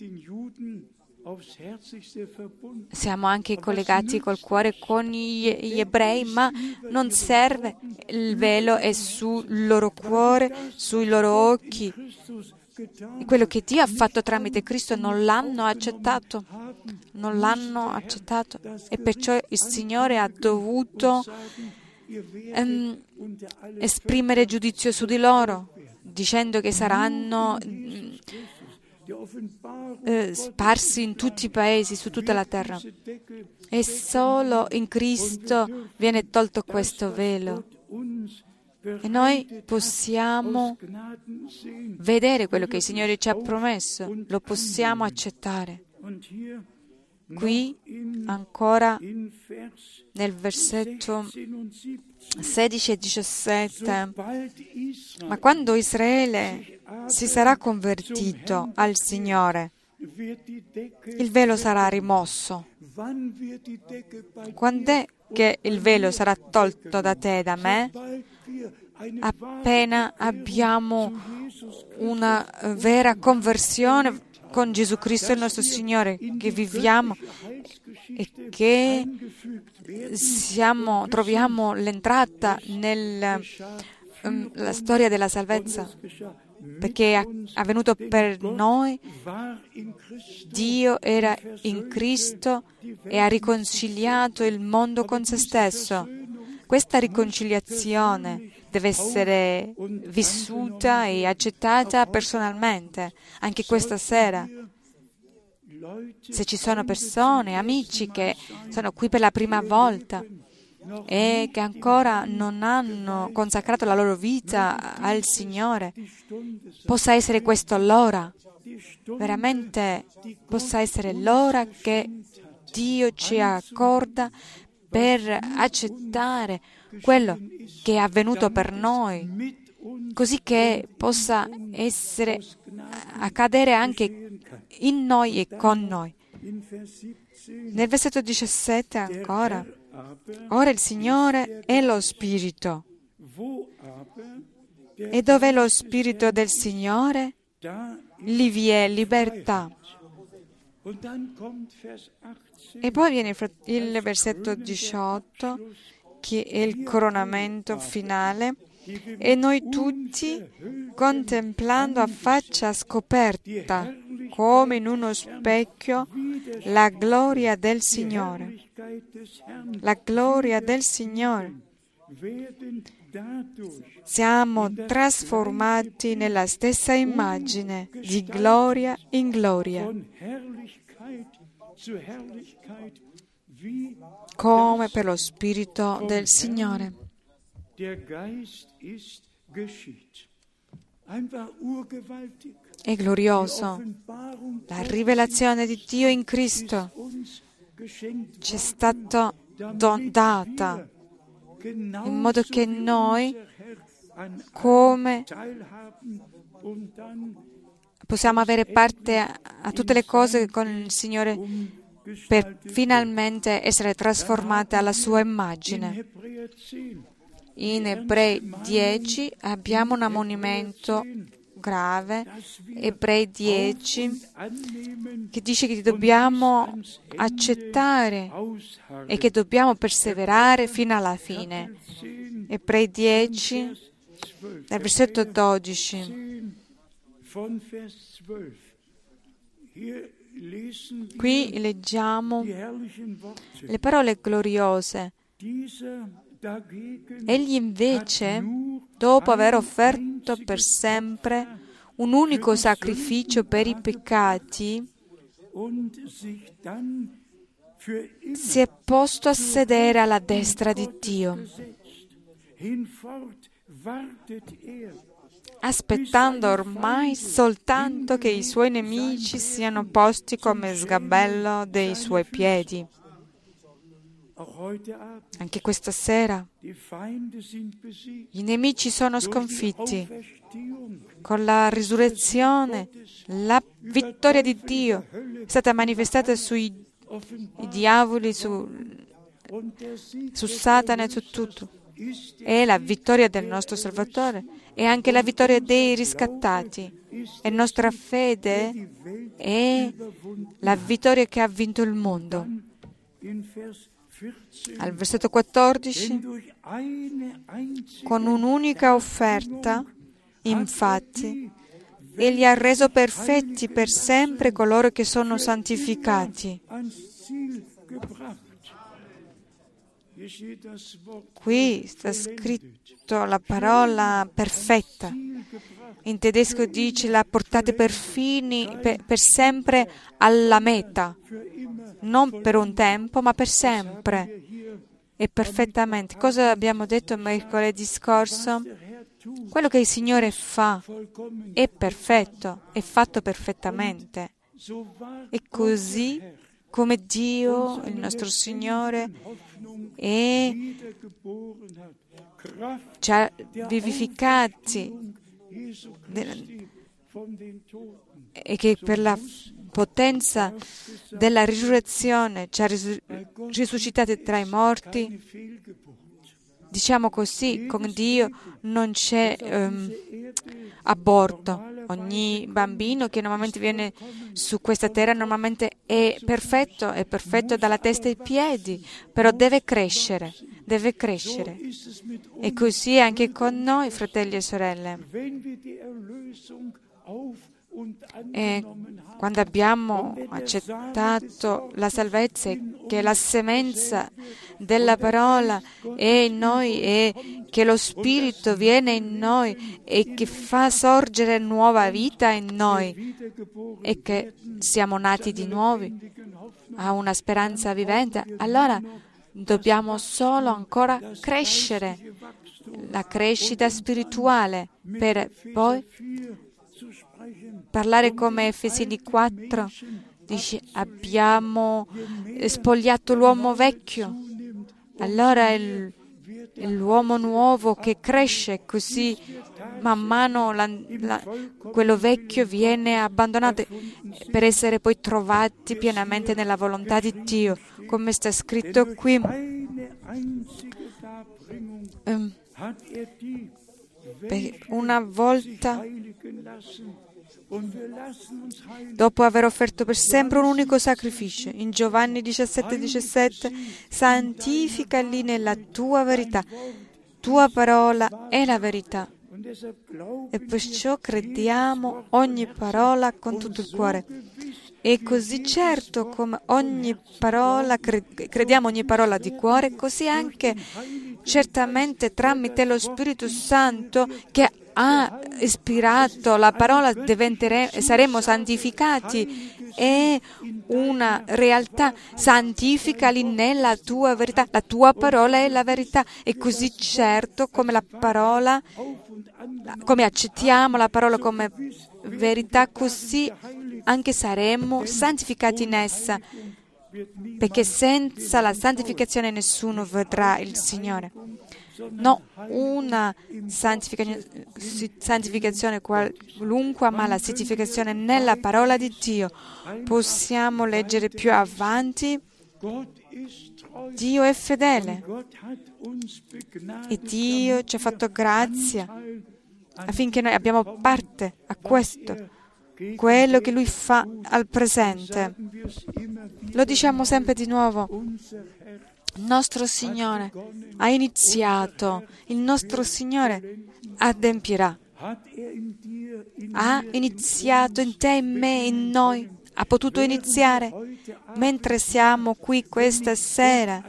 Siamo anche collegati col cuore con gli ebrei, ma non serve. Il velo è sul loro cuore, sui loro occhi. Quello che Dio ha fatto tramite Cristo non l'hanno accettato. Non l'hanno accettato. E perciò il Signore ha dovuto esprimere giudizio su di loro, dicendo che saranno sparsi in tutti i paesi, su tutta la terra. E solo in Cristo viene tolto questo velo. E noi possiamo vedere quello che il Signore ci ha promesso, lo possiamo accettare. Qui ancora nel versetto 16 e 17, ma quando Israele si sarà convertito al Signore, il velo sarà rimosso. Quando è che il velo sarà tolto da te e da me? Appena abbiamo una vera conversione con Gesù Cristo il nostro Signore, che viviamo e che troviamo l'entrata nella storia della salvezza, perché è avvenuto per noi. Dio era in Cristo e ha riconciliato il mondo con se stesso. Questa riconciliazione deve essere vissuta e accettata personalmente, anche questa sera. Se ci sono persone, amici che sono qui per la prima volta e che ancora non hanno consacrato la loro vita al Signore, possa essere questo l'ora, veramente possa essere l'ora che Dio ci accorda per accettare quello che è avvenuto per noi, così che possa accadere anche in noi e con noi. Nel versetto 17 ancora, ora il Signore è lo Spirito, e dove è lo Spirito del Signore, lì vi è libertà. E poi viene il versetto 18, che è il coronamento finale, e noi tutti, contemplando a faccia scoperta, come in uno specchio, la gloria del Signore. La gloria del Signore. Siamo trasformati nella stessa immagine, di gloria in gloria, come per lo Spirito del Signore. È glorioso. La rivelazione di Dio in Cristo ci è stata data in modo che noi, come possiamo avere parte a tutte le cose con il Signore per finalmente essere trasformate alla sua immagine. In Ebrei 10 abbiamo un ammonimento grave, Ebrei 10, che dice che dobbiamo accettare e che dobbiamo perseverare fino alla fine. Ebrei 10, dal versetto 12. Qui leggiamo le parole gloriose. Egli invece, dopo aver offerto per sempre un unico sacrificio per i peccati, si è posto a sedere alla destra di Dio, aspettando ormai soltanto che i suoi nemici siano posti come sgabello dei suoi piedi. Anche questa sera i nemici sono sconfitti. Con la risurrezione, la vittoria di Dio è stata manifestata sui diavoli, su Satana e su tutto. È la vittoria del nostro Salvatore, è anche la vittoria dei riscattati. E nostra fede è la vittoria che ha vinto il mondo. Al versetto 14, con un'unica offerta, infatti, Egli ha reso perfetti per sempre coloro che sono santificati. Qui sta scritto la parola perfetta. In tedesco dice la portate per sempre alla meta, non per un tempo, ma per sempre e perfettamente. Cosa abbiamo detto mercoledì scorso? Quello che il Signore fa è perfetto, è fatto perfettamente. E così come Dio, il nostro Signore, ci ha vivificati e che per la potenza della risurrezione ci ha risuscitati tra i morti, diciamo così, con Dio non c'è aborto. Ogni bambino che normalmente viene su questa terra normalmente è perfetto dalla testa ai piedi, però deve crescere. E così anche con noi, fratelli e sorelle. E quando abbiamo accettato la salvezza, che la semenza della parola è in noi e che lo Spirito viene in noi e che fa sorgere nuova vita in noi e che siamo nati di nuovo a una speranza vivente, allora dobbiamo solo ancora crescere, la crescita spirituale, per poi parlare come Efesini 4, dice abbiamo spogliato l'uomo vecchio, allora è l'uomo nuovo che cresce, così man mano quello vecchio viene abbandonato per essere poi trovati pienamente nella volontà di Dio, come sta scritto qui. Una volta, dopo aver offerto per sempre un unico sacrificio, in Giovanni 17,17, santificali nella tua verità, tua parola è la verità. E perciò crediamo ogni parola con tutto il cuore. E così certo come ogni parola, crediamo ogni parola di cuore, così anche certamente tramite lo Spirito Santo che ha ispirato la parola saremo santificati. È una realtà, santificali nella tua verità, la tua parola è la verità. E così certo come la parola, come accettiamo la parola come verità, così anche saremo santificati in essa, perché senza la santificazione nessuno vedrà il Signore. No, una santificazione qualunque, ma la santificazione nella parola di Dio. Possiamo leggere più avanti. Dio è fedele e Dio ci ha fatto grazia affinché noi abbiamo parte a questo, quello che Lui fa al presente. Lo diciamo sempre di nuovo. Il nostro Signore ha iniziato, il nostro Signore adempirà. Ha iniziato in te, in me, in noi. Ha potuto iniziare mentre siamo qui questa sera.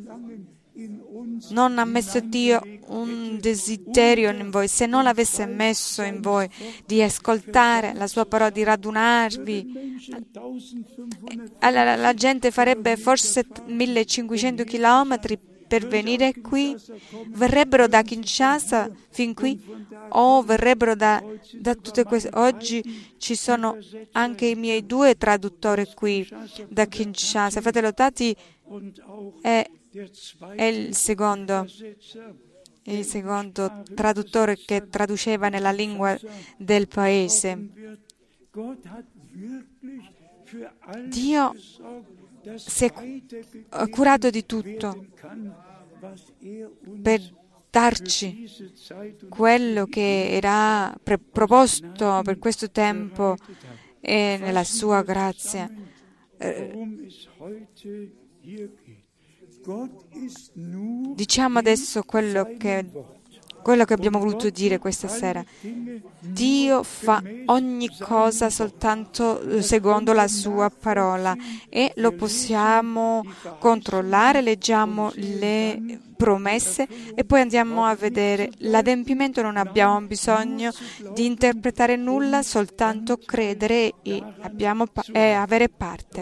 Non ha messo Dio un desiderio in voi. Se non l'avesse messo in voi di ascoltare la sua parola, di radunarvi, allora la gente farebbe forse 1500 chilometri per venire qui, verrebbero da Kinshasa fin qui, o verrebbero da tutte queste. Oggi ci sono anche i miei 2 traduttori qui da Kinshasa. Fratello Tati è il secondo traduttore che traduceva nella lingua del paese. Dio si è curato di tutto per darci quello che era proposto per questo tempo e nella sua grazia. Diciamo adesso quello che abbiamo voluto dire questa sera. Dio fa ogni cosa soltanto secondo la sua parola e lo possiamo controllare, leggiamo le promesse e poi andiamo a vedere l'adempimento. Non abbiamo bisogno di interpretare nulla, soltanto credere e avere parte.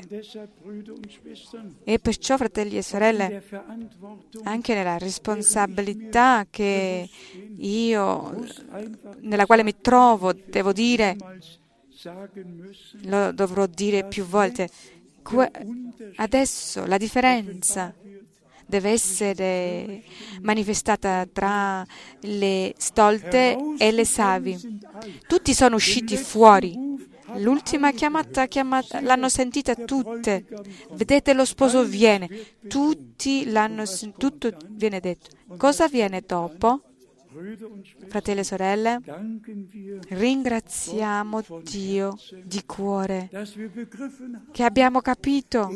E perciò, fratelli e sorelle, anche nella responsabilità che nella quale mi trovo, devo dire, lo dovrò dire più volte, adesso la differenza deve essere manifestata tra le stolte e le savi. Tutti sono usciti fuori. L'ultima chiamata l'hanno sentita tutte. Vedete, lo sposo viene. Tutto viene detto. Cosa viene dopo? Fratelli e sorelle, ringraziamo Dio di cuore che abbiamo capito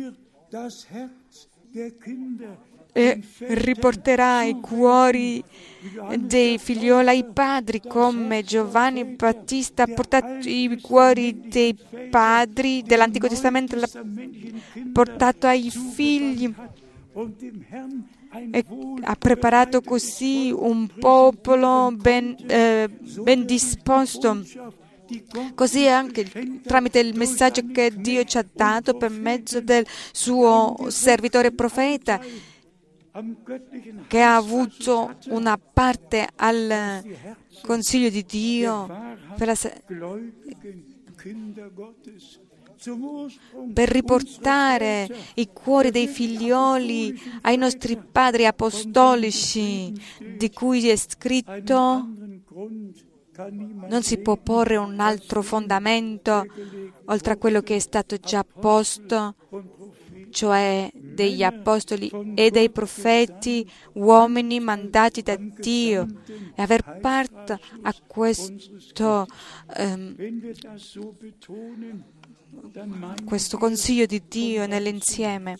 e riporterà i cuori dei figlioli ai padri, come Giovanni Battista ha portato i cuori dei padri dell'Antico Testamento, l'ha portato ai figli e ha preparato così un popolo ben disposto. Così anche tramite il messaggio che Dio ci ha dato per mezzo del suo servitore profeta, che ha avuto una parte al consiglio di Dio per riportare i cuori dei figlioli ai nostri padri apostolici, di cui è scritto: non si può porre un altro fondamento oltre a quello che è stato già posto, cioè degli apostoli e dei profeti, uomini mandati da Dio, e aver parte a questo consiglio di Dio nell'insieme,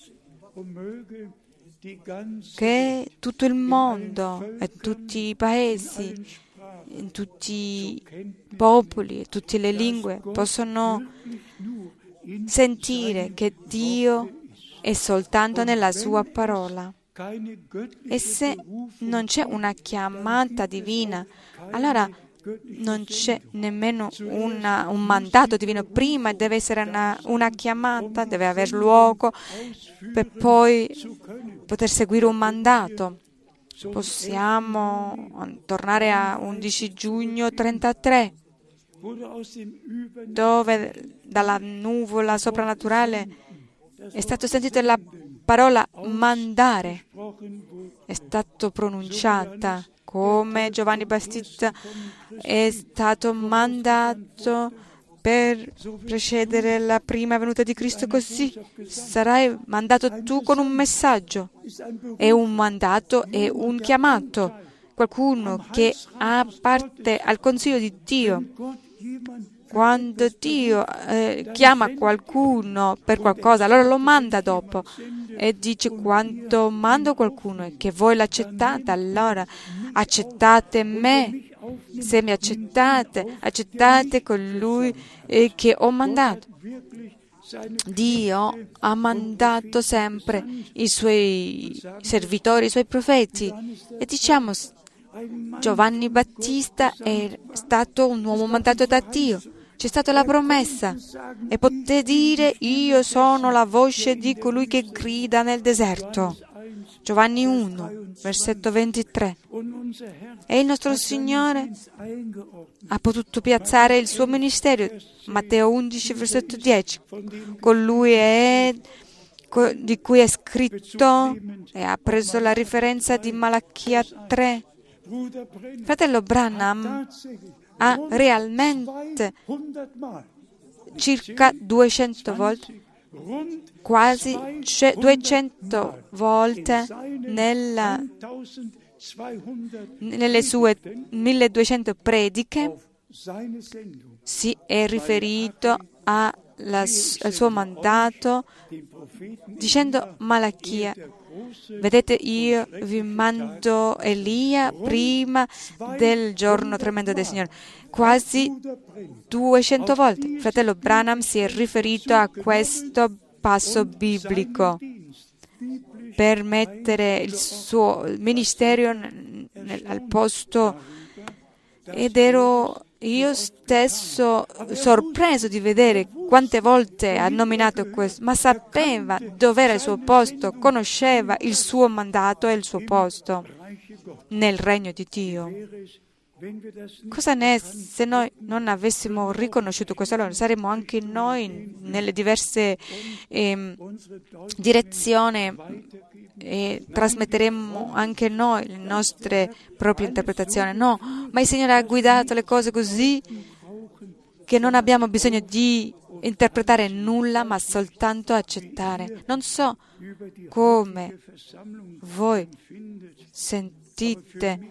che tutto il mondo e tutti i paesi, in tutti i popoli e tutte le lingue possono sentire che Dio è soltanto nella sua parola. E se non c'è una chiamata divina, allora non c'è nemmeno un mandato divino. Prima deve essere una chiamata, deve aver luogo per poi poter seguire un mandato. Possiamo tornare a 11 giugno 33, dove dalla nuvola soprannaturale è stato sentito la parola mandare, è stato pronunciata come Giovanni Battista è stato mandato per precedere la prima venuta di Cristo. Così sarai mandato tu con un messaggio. È un mandato e un chiamato qualcuno che ha parte al consiglio di Dio. Quando Dio chiama qualcuno per qualcosa, allora lo manda dopo e dice: quando mando qualcuno e che voi l'accettate, allora accettate me. Se mi accettate, accettate colui che ho mandato. Dio ha mandato sempre i suoi servitori, i suoi profeti. E diciamo, Giovanni Battista è stato un uomo mandato da Dio. C'è stata la promessa e poté dire: io sono la voce di colui che grida nel deserto. Giovanni 1, versetto 23. E il nostro Signore ha potuto piazzare il suo ministero. Matteo 11, versetto 10. Colui è di cui è scritto e ha preso la riferenza di Malachia 3. Fratello Branham ha realmente circa 200 volte, quasi 200 volte nelle sue 1200 prediche si è riferito al suo mandato dicendo: Malachia, vedete, io vi mando Elia prima del giorno tremendo del Signore. Quasi 200 volte. Fratello Branham si è riferito a questo passo biblico per mettere il suo ministero al posto, ed ero io stesso sorpreso di vedere quante volte ha nominato questo, ma sapeva dov'era il suo posto, conosceva il suo mandato e il suo posto nel regno di Dio. Cosa ne è se noi non avessimo riconosciuto questo? Allora saremmo anche noi nelle diverse direzioni e trasmetteremmo anche noi le nostre proprie interpretazioni. No, ma il Signore ha guidato le cose così che non abbiamo bisogno di interpretare nulla, ma soltanto accettare. Non so come voi sentite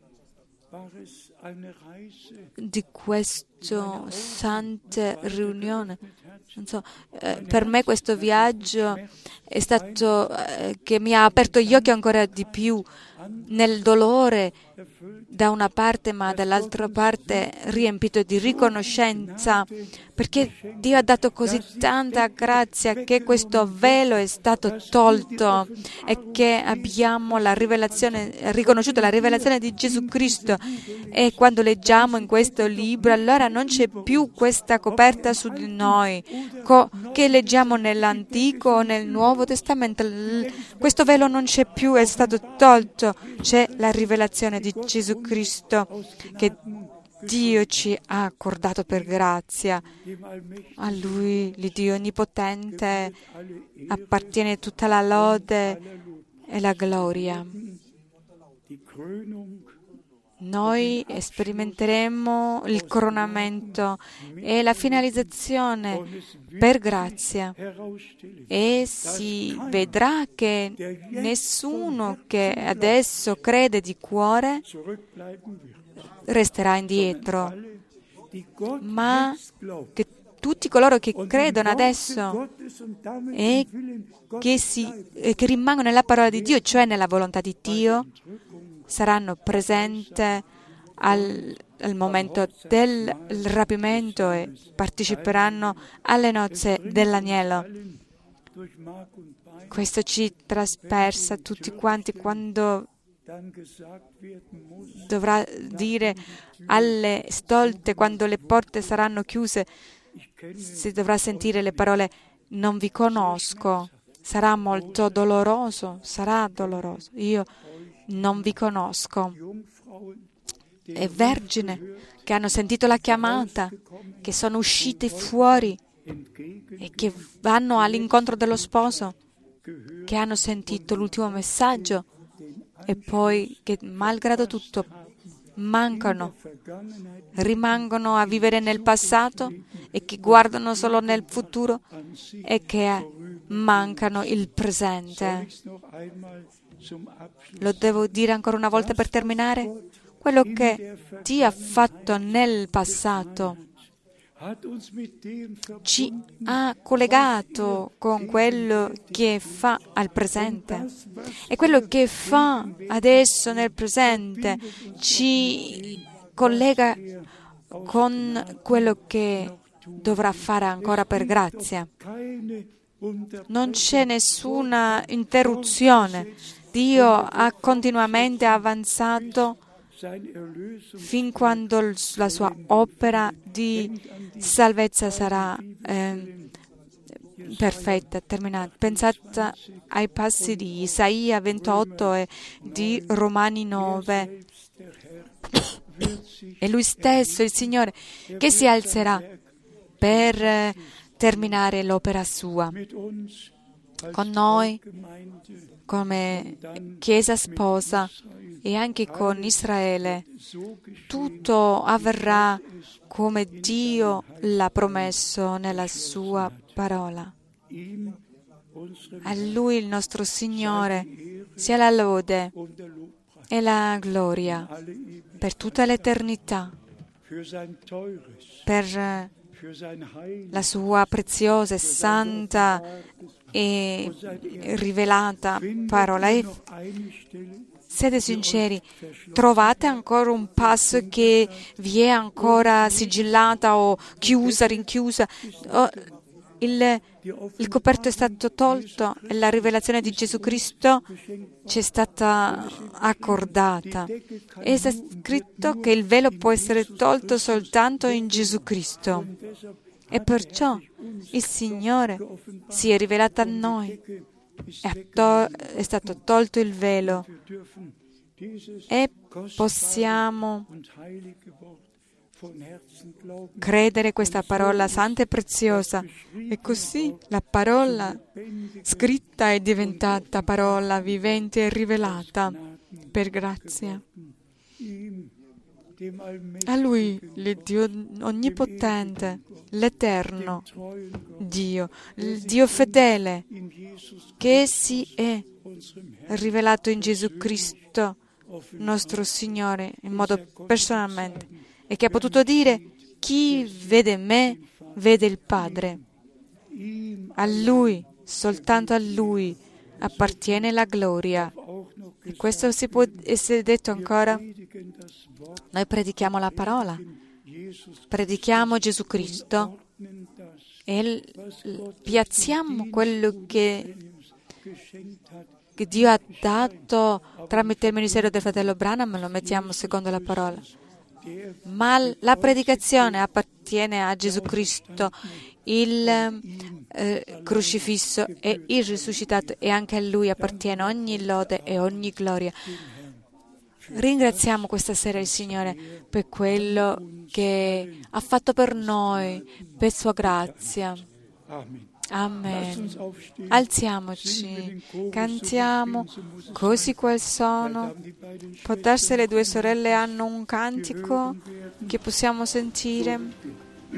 di questa santa riunione. Non so, per me questo viaggio è stato che mi ha aperto gli occhi ancora di più nel dolore da una parte, ma dall'altra parte riempito di riconoscenza, perché Dio ha dato così tanta grazia che questo velo è stato tolto e che abbiamo la rivelazione, riconosciuto la rivelazione di Gesù Cristo. E quando leggiamo in questo libro, allora non c'è più questa coperta su di noi che leggiamo nell'Antico o nel Nuovo Testamento. Questo velo non c'è più, è stato tolto. C'è la rivelazione di Gesù Cristo che Dio ci ha accordato per grazia. A Lui, l'Iddio Onnipotente, appartiene tutta la lode e la gloria. Noi sperimenteremo il coronamento e la finalizzazione per grazia, e si vedrà che nessuno che adesso crede di cuore resterà indietro, ma che tutti coloro che credono adesso e che rimangono nella parola di Dio, cioè nella volontà di Dio, saranno presenti al momento del rapimento e parteciperanno alle nozze dell'agnello. Questo ci traspersa tutti quanti quando dovrà dire alle stolte, quando le porte saranno chiuse, si dovrà sentire le parole: non vi conosco. Sarà molto doloroso, sarà doloroso. Io non vi conosco. E vergini che hanno sentito la chiamata, che sono uscite fuori e che vanno all'incontro dello sposo, che hanno sentito l'ultimo messaggio e poi che malgrado tutto rimangono a vivere nel passato e che guardano solo nel futuro e che mancano il presente. lo devo dire ancora una volta per terminare, quello che Dio ha fatto nel passato ci ha collegato con quello che fa al presente, e quello che fa adesso nel presente ci collega con quello che dovrà fare ancora per grazia. Non c'è nessuna interruzione. Dio ha continuamente avanzato fin quando la sua opera di salvezza sarà perfetta, terminata. Pensate ai passi di Isaia 28 e di Romani 9. È Lui stesso, il Signore, che si alzerà per terminare l'opera sua. Con noi, come Chiesa sposa e anche con Israele, tutto avverrà come Dio l'ha promesso nella sua parola. A Lui, il nostro Signore, sia la lode e la gloria per tutta l'eternità, per la sua preziosa e santa e rivelata parola. E siete sinceri, trovate ancora un passo che vi è ancora sigillata o chiusa, rinchiusa? Il coperto è stato tolto e la rivelazione di Gesù Cristo ci è stata accordata. È scritto che il velo può essere tolto soltanto in Gesù Cristo. E perciò il Signore si è rivelato a noi. È stato tolto il velo e possiamo credere questa parola santa e preziosa, e così la parola scritta è diventata parola vivente e rivelata per grazia. A Lui, l'Iddio onnipotente, l'Eterno Dio, il Dio fedele, che si è rivelato in Gesù Cristo, nostro Signore, in modo personalmente, e che ha potuto dire: chi vede me, vede il Padre. A Lui, soltanto a Lui, appartiene la gloria. E questo si può essere detto ancora. Noi predichiamo la parola, predichiamo Gesù Cristo e piazziamo quello che Dio ha dato tramite il ministero del fratello Branham, lo mettiamo secondo la parola. Ma la predicazione appartiene a Gesù Cristo, il crocifisso e il risuscitato, e anche a Lui appartiene ogni lode e ogni gloria. Ringraziamo questa sera il Signore per quello che ha fatto per noi, per Sua grazia. Amen. Alziamoci, cantiamo così qual sono. Può darsi le due sorelle hanno un cantico che possiamo sentire.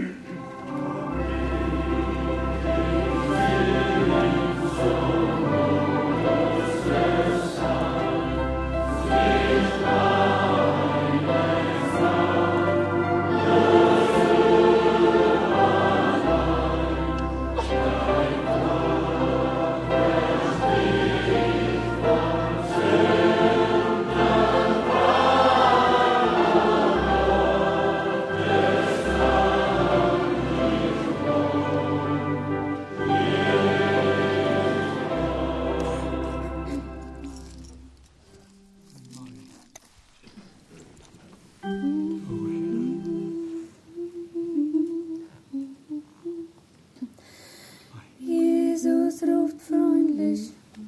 Jesus ruft freundlich.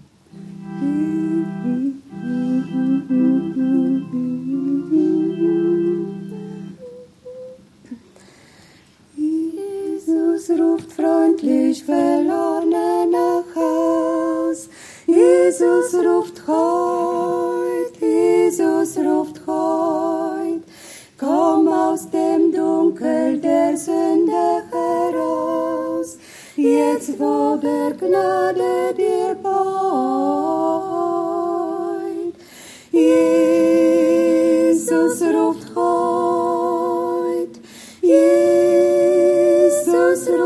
Jesus ruft freundlich Verlorene nach Haus. Jesus ruft heut, Jesus ruft heut. Komm aus dem Dunkel der Sünde heraus. Jetzt, wo der Gnade dir beut.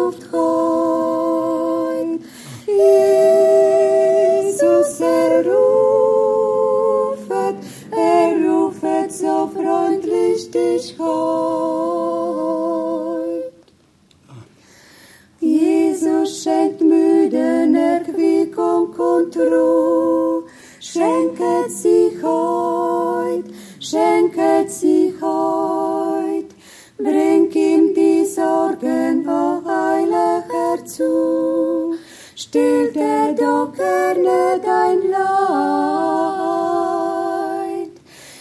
ruft heut. Jesus, rufet so freundlich dich heut. Jesus schenkt müden Erquickung und Ruhe, schenket sich heut, bring ihm die Sorgen wo eilig herzu, stillt er doch gerne dein Leid.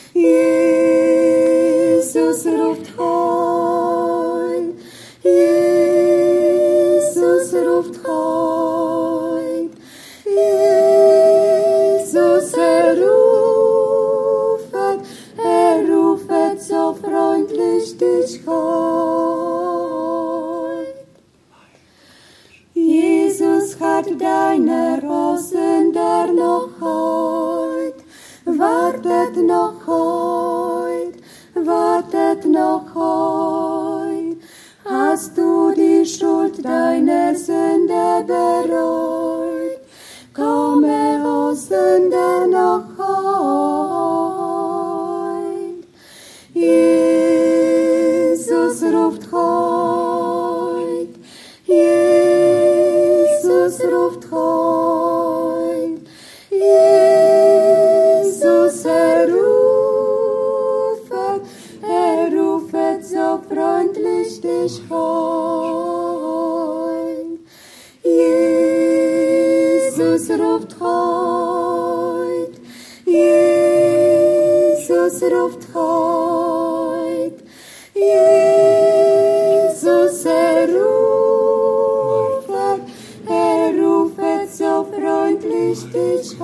Jesus ruft heut, Jesus ruft heut, Jesus rufet so freundlich dich heut. Jesus hat deine Rosen der noch heut, wartet noch heut. Hast du die Schuld deiner Sünde bereut, komme, o Sünder, noch heut. Jesus ruft heut, Jesus ruft heut, Jesus rufet so freundlich dich heut. Jesus ruft heut, Jesus ruft heut, Jesus rufet so freundlich dich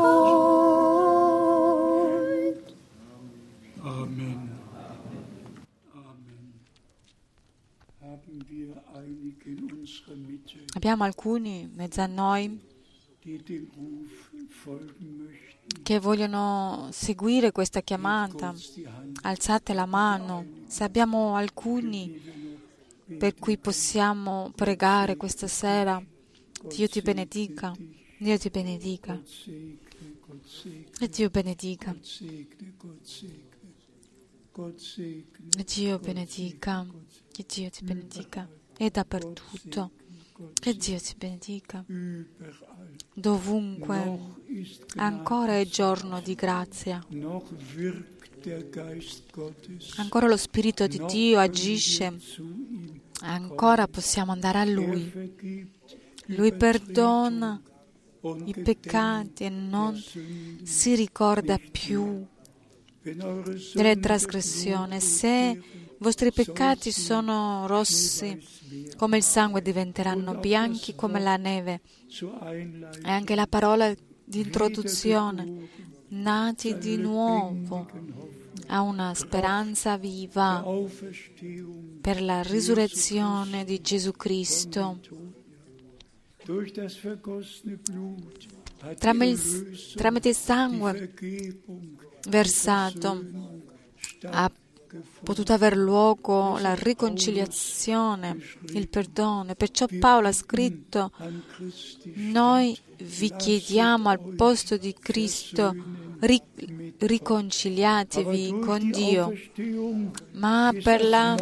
heut. Amen. Amen. Haben wir einige in unserer Mitte, Abbiamo alcuni in mezzo a noi die dem Ruf folgen möchten? che vogliono seguire questa chiamata. Kurz die Hand, Alzate la mano. Se abbiamo alcuni per cui possiamo pregare questa sera, Dio ti benedica, Dio ti benedica, Gott segne, Gott segne, e Dio benedica, Gott segne, Gott segne, Gott segne, e Dio benedica, che Dio ti benedica, e dappertutto, che Dio ti benedica, überall. dovunque. Noch ist Ancora è giorno di grazia, noch wirkt der Geist Gottes, ancora lo Spirito di noch Dio können agisce, wir zu ihm. ancora possiamo andare a Lui. Vergibt Lui perdona und i peccati e non si ricorda più wenn eure delle Sünden trasgressioni. Se i vostri peccati sono rossi come il sangue, diventeranno bianchi come la neve. zur Einleitung E anche la parola di introduzione, nati di nuovo, a una speranza viva Auferstehung per la risurrezione di Gesù Cristo. durch das vergossene Blut hat die Tramite Erlösung, il sangue Vergebung, versato ha potuto aver luogo la riconciliazione, il perdono. E perciò Paolo ha scritto: an Christi noi vi chiediamo al posto di Cristo, riconciliatevi con Dio. Ma per la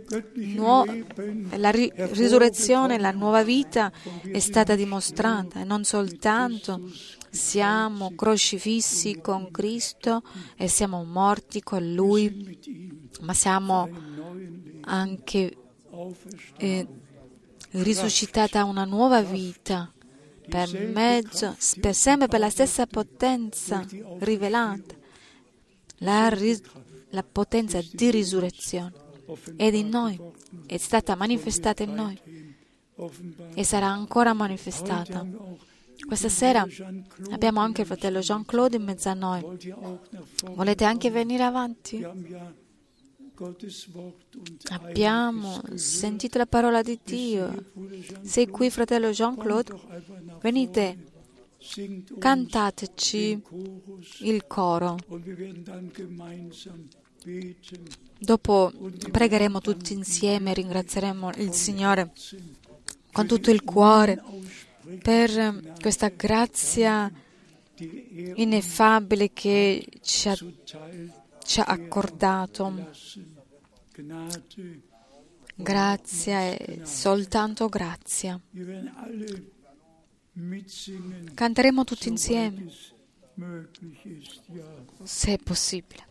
risurrezione, la nuova vita è stata dimostrata, e non soltanto siamo crocifissi con Cristo e siamo morti con Lui, ma siamo anche risuscitati a una nuova vita per sempre, per la stessa potenza rivelata, la potenza di risurrezione è in noi, è stata manifestata in noi e sarà ancora manifestata. Questa sera abbiamo anche il fratello Jean-Claude in mezzo a noi. Volete anche venire avanti? Abbiamo sentito la parola di Dio. Sei qui, fratello Jean-Claude? Venite, cantateci il coro. Dopo pregheremo tutti insieme e ringrazieremo il Signore con tutto il cuore per questa grazia ineffabile che ci ha accordato. Grazia e soltanto grazia. Canteremo tutti insieme, se è possibile.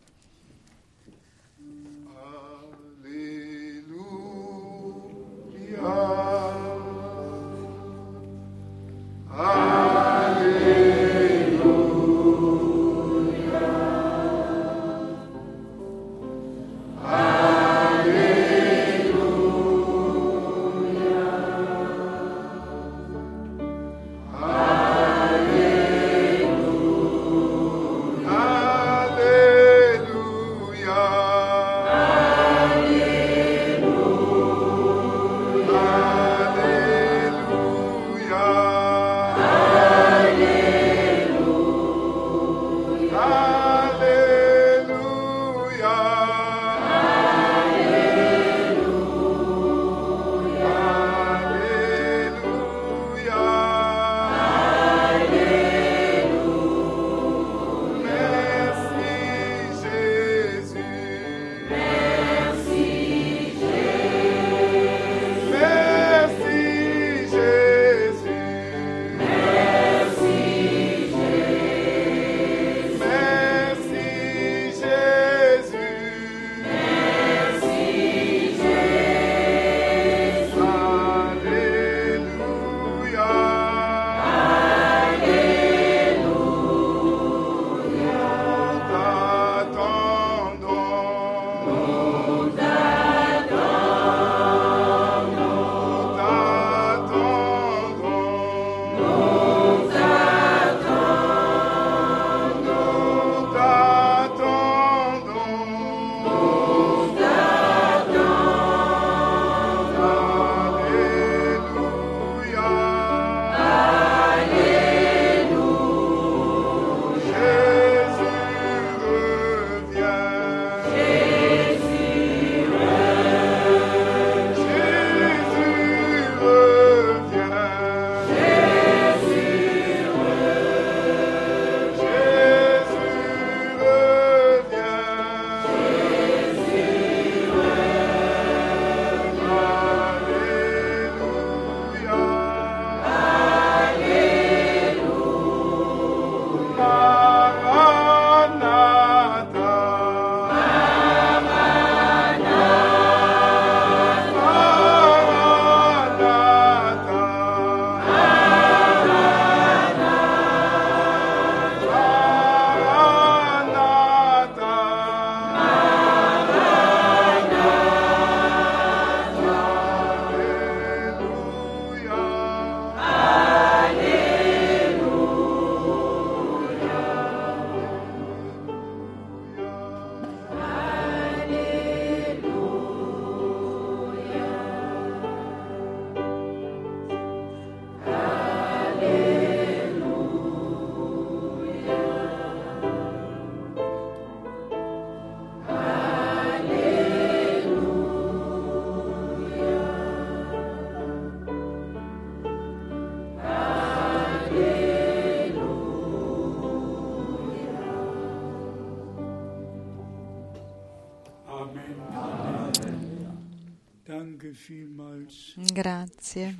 Grazie.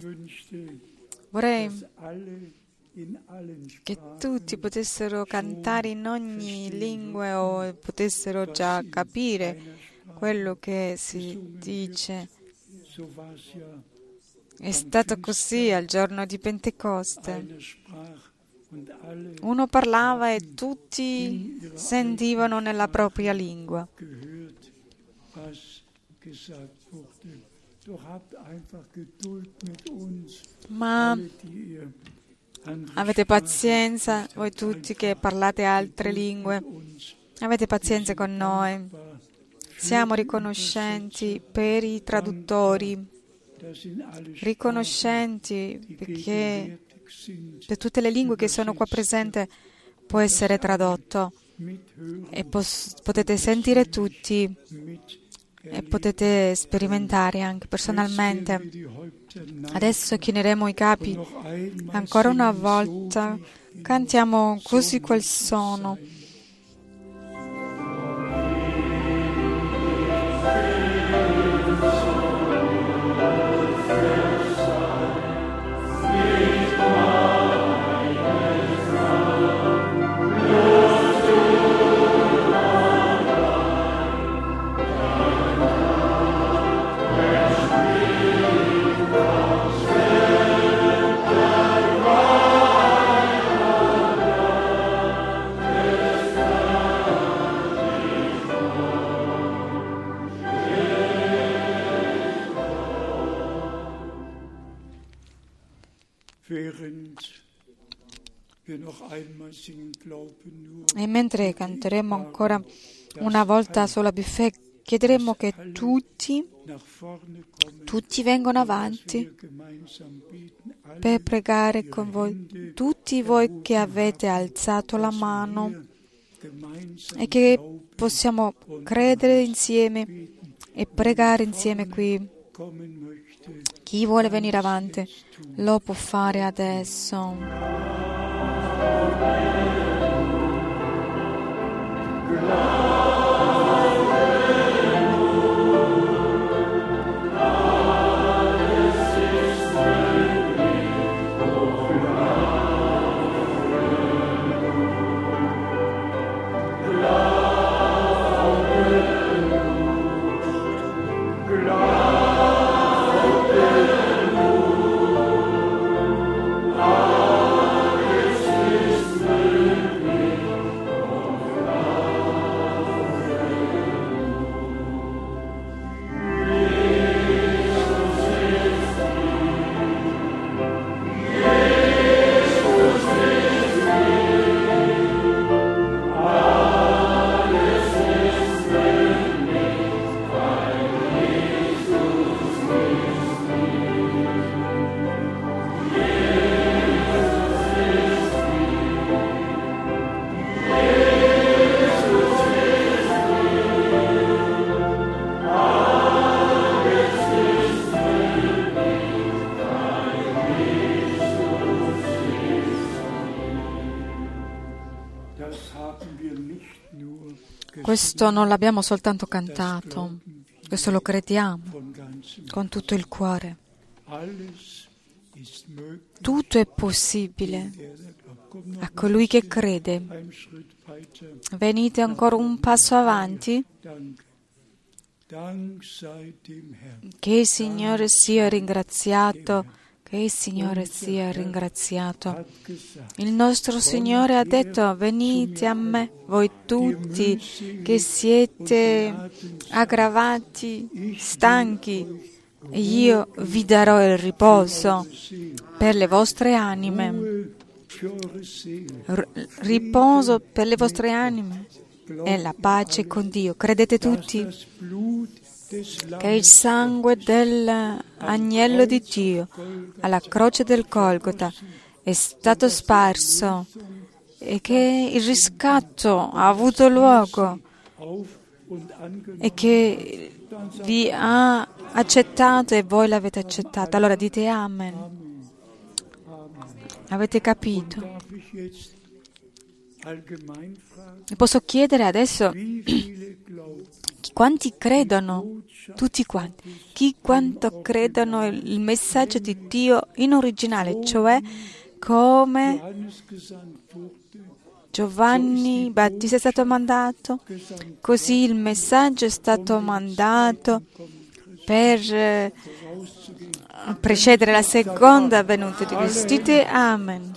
Vorrei che tutti potessero cantare in ogni lingua o potessero già capire quello che si dice. È stato così al giorno di Pentecoste. Uno parlava e tutti sentivano nella propria lingua. Ma avete pazienza, voi tutti che parlate altre lingue, avete pazienza con noi. Siamo riconoscenti per i traduttori, riconoscenti perché per tutte le lingue che sono qua presenti può essere tradotto e potete sentire tutti e potete sperimentare anche personalmente Adesso chineremo i capi. Ancora una volta cantiamo così quel sono. E mentre canteremo ancora una volta sola Buffet, chiederemo che tutti vengano avanti per pregare con voi, tutti voi che avete alzato la mano, e che possiamo credere insieme e pregare insieme qui. Chi vuole venire avanti lo può fare adesso. Questo non l'abbiamo soltanto cantato, questo lo crediamo con tutto il cuore. Tutto è possibile a colui che crede. Venite ancora un passo avanti. Che il Signore sia ringraziato. Che il Signore sia ringraziato. Il nostro Signore ha detto: venite a me, voi tutti che siete aggravati, stanchi, e io vi darò il riposo per le vostre anime. Riposo per le vostre anime e la pace con Dio. Credete tutti che il sangue dell'agnello di Dio alla croce del Golgota è stato sparso e che il riscatto ha avuto luogo e che vi ha accettato e voi l'avete accettato. Allora dite Amen. Avete capito? Posso chiedere adesso quanti credono? Tutti quanti. Quanto credono il messaggio di Dio in originale, cioè come Giovanni Battista è stato mandato, così il messaggio è stato mandato per precedere la seconda venuta di Cristo. Dite Amen.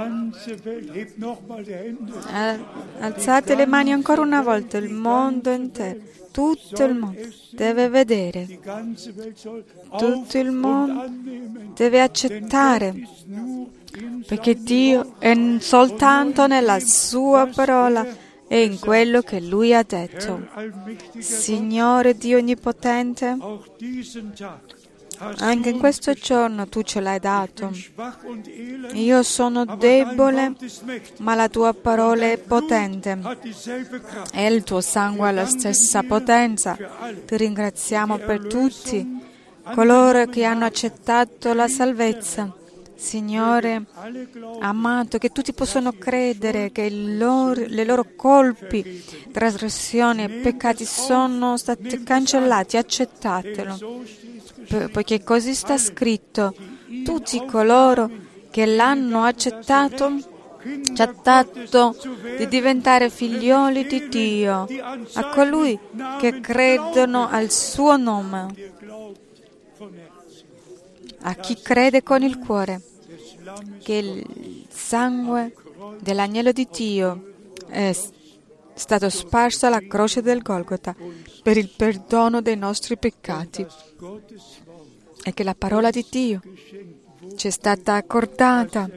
Alzate le mani ancora una volta, il mondo intero. Tutto il mondo deve vedere, tutto il mondo deve accettare, perché Dio è soltanto nella Sua parola e in quello che Lui ha detto. Signore Dio Onnipotente, anche in questo giorno Tu ce l'hai dato. Io sono debole, ma la Tua parola è potente e il Tuo sangue ha la stessa potenza. Ti ringraziamo per tutti coloro che hanno accettato la salvezza. Signore amato, che tutti possono credere che le loro colpi, trasgressioni e peccati sono stati cancellati. Accettatelo, poiché così sta scritto. Tutti coloro che l'hanno accettato ci ha dato di diventare figlioli di Dio, a colui che credono al suo nome, a chi crede con il cuore che il sangue dell'agnello di Dio è stato sparso alla croce del Golgota per il perdono dei nostri peccati e che la parola di Dio ci è stata accordata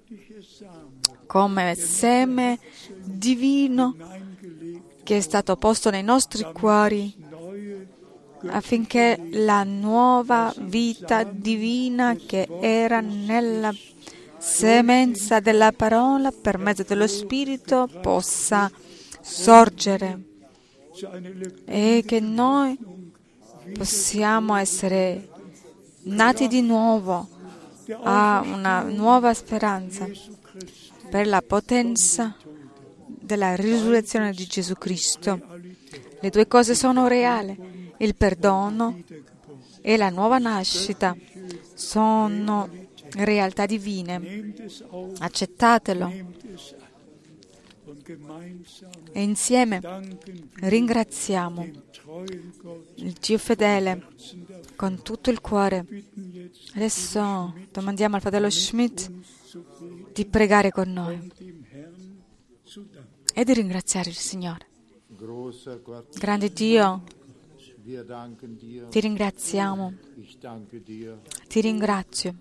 come seme divino che è stato posto nei nostri cuori affinché la nuova vita divina che era nella semenza della parola per mezzo dello Spirito possa sorgere e che noi possiamo essere nati di nuovo a una nuova speranza per la potenza della risurrezione di Gesù Cristo. Le due cose sono reali, il perdono e la nuova nascita sono realtà divine. Accettatelo e insieme ringraziamo il Dio fedele con tutto il cuore. Adesso domandiamo al fratello Schmidt di pregare con noi e di ringraziare il Signore. Grande Dio, ti ringraziamo, ti ringrazio.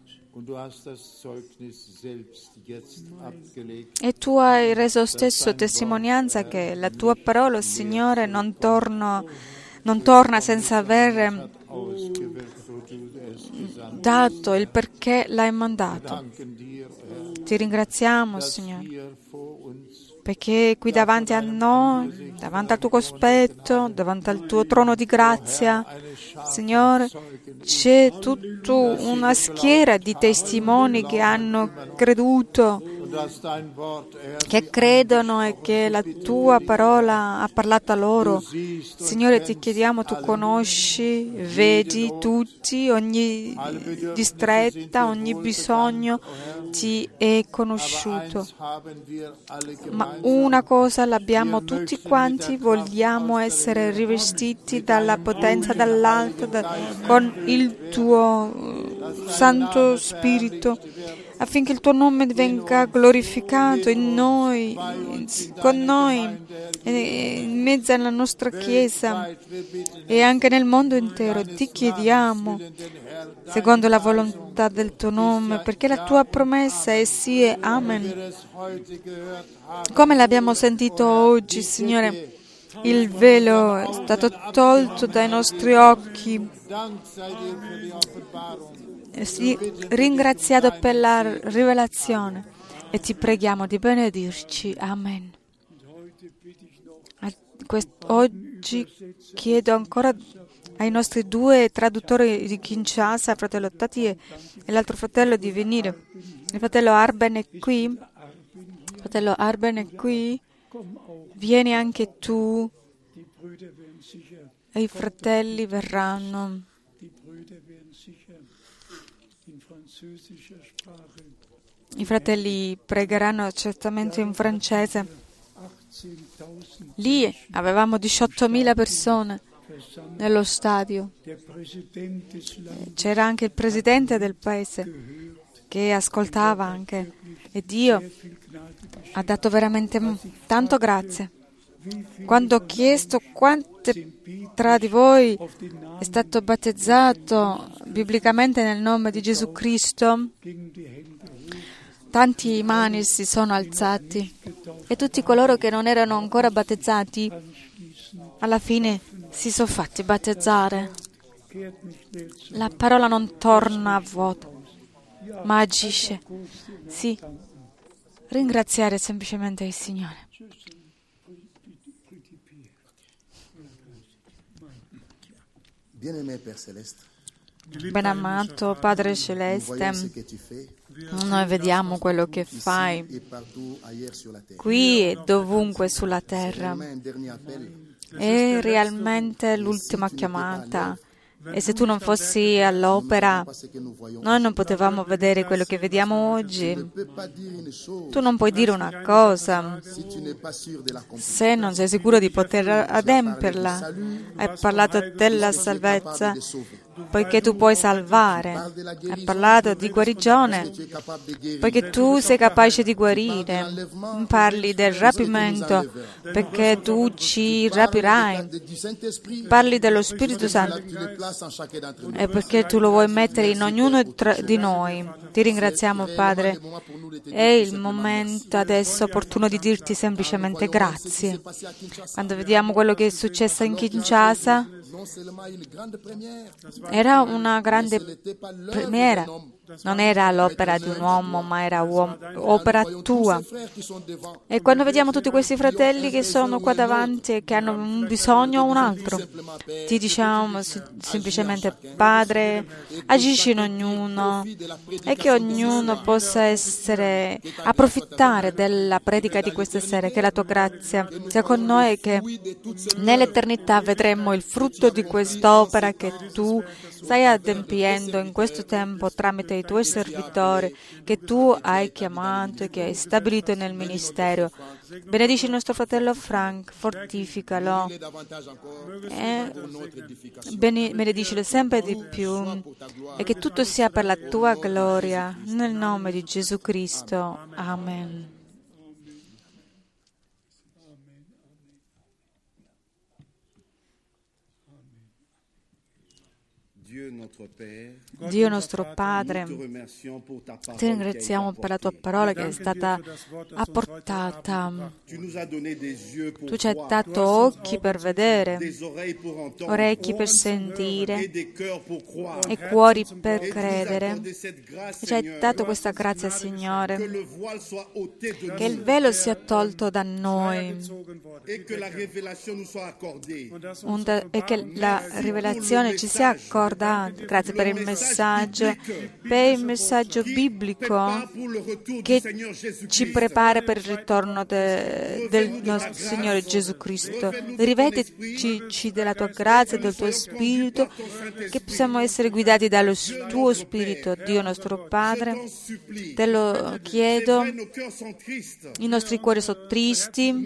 E tu hai reso stesso testimonianza che la tua parola, Signore, non torna senza aver dato il perché l'hai mandato. Ti ringraziamo, Signore, perché qui davanti a noi, davanti al tuo cospetto, davanti al tuo trono di grazia, Signore, c'è tutta una schiera di testimoni che hanno creduto, che credono e che la tua parola ha parlato a loro. Signore, ti chiediamo, tu conosci, vedi tutti, ogni distretta, ogni bisogno ti è conosciuto. Ma una cosa l'abbiamo tutti quanti, vogliamo essere rivestiti dalla potenza dall'alto, con il tuo Santo Spirito, affinché il tuo nome venga glorificato in noi, con noi, in mezzo alla nostra Chiesa e anche nel mondo intero. Ti chiediamo, secondo la volontà del tuo nome, perché la tua promessa è sì e amen. Come l'abbiamo sentito oggi, Signore, il velo è stato tolto dai nostri occhi. Sì, ringraziato per la rivelazione e ti preghiamo di benedirci. Amen. Oggi chiedo ancora ai nostri due traduttori di Kinshasa, il fratello Tati e l'altro fratello, di venire. Il fratello Arben è qui. Il fratello Arben è qui. Vieni anche tu. E i fratelli verranno. I fratelli pregheranno certamente in francese. Lì avevamo 18.000 persone nello stadio. C'era anche il presidente del paese che ascoltava anche. E Dio ha dato veramente tanto grazie. Quando ho chiesto quante tra di voi è stato battezzato biblicamente nel nome di Gesù Cristo, tanti mani si sono alzati e tutti coloro che non erano ancora battezzati alla fine si sono fatti battezzare. La parola non torna a vuoto, ma agisce. Sì, ringraziare semplicemente il Signore. Benamato Padre Celeste, noi vediamo quello che fai qui e dovunque sulla terra. È realmente l'ultima chiamata. E se tu non fossi all'opera, noi non potevamo vedere quello che vediamo oggi. Tu non puoi dire una cosa se non sei sicuro di poter adempierla. Hai parlato della salvezza, poiché tu puoi salvare. Hai parlato di guarigione, poiché tu sei capace di guarire. Parli del rapimento, perché tu ci rapirai. Parli dello Spirito Santo, e perché tu lo vuoi mettere in ognuno di noi. Ti ringraziamo, Padre. È il momento adesso opportuno di dirti semplicemente grazie. Quando vediamo quello che è successo in Kinshasa, era una grande premiera. Non era l'opera di un uomo, ma era opera tua. E quando vediamo tutti questi fratelli che sono qua davanti e che hanno un bisogno o un altro, ti diciamo semplicemente, Padre, agisci in ognuno e che ognuno possa approfittare della predica di questa sera, che la tua grazia sia con noi e che nell'eternità vedremo il frutto di quest'opera che tu stai adempiendo in questo tempo tramite i tuoi servitori che tu hai chiamato e che hai stabilito nel ministero. Benedici il nostro fratello Frank, fortificalo e benedicilo sempre di più e che tutto sia per la tua gloria, nel nome di Gesù Cristo. Amen. Dio nostro Padre, ti ringraziamo per la tua parola che è stata apportata. Tu ci hai dato occhi per vedere, orecchi per sentire e cuori per credere. E ci hai dato questa grazia, Signore, che il velo sia tolto da noi e che la rivelazione ci sia accordata. Grazie per il messaggio biblico che ci prepara per il ritorno del nostro Signore Gesù Cristo. Rivestici della tua grazia e del tuo Spirito, che possiamo essere guidati dallo tuo Spirito, Dio nostro Padre. Te lo chiedo. I nostri cuori sono tristi,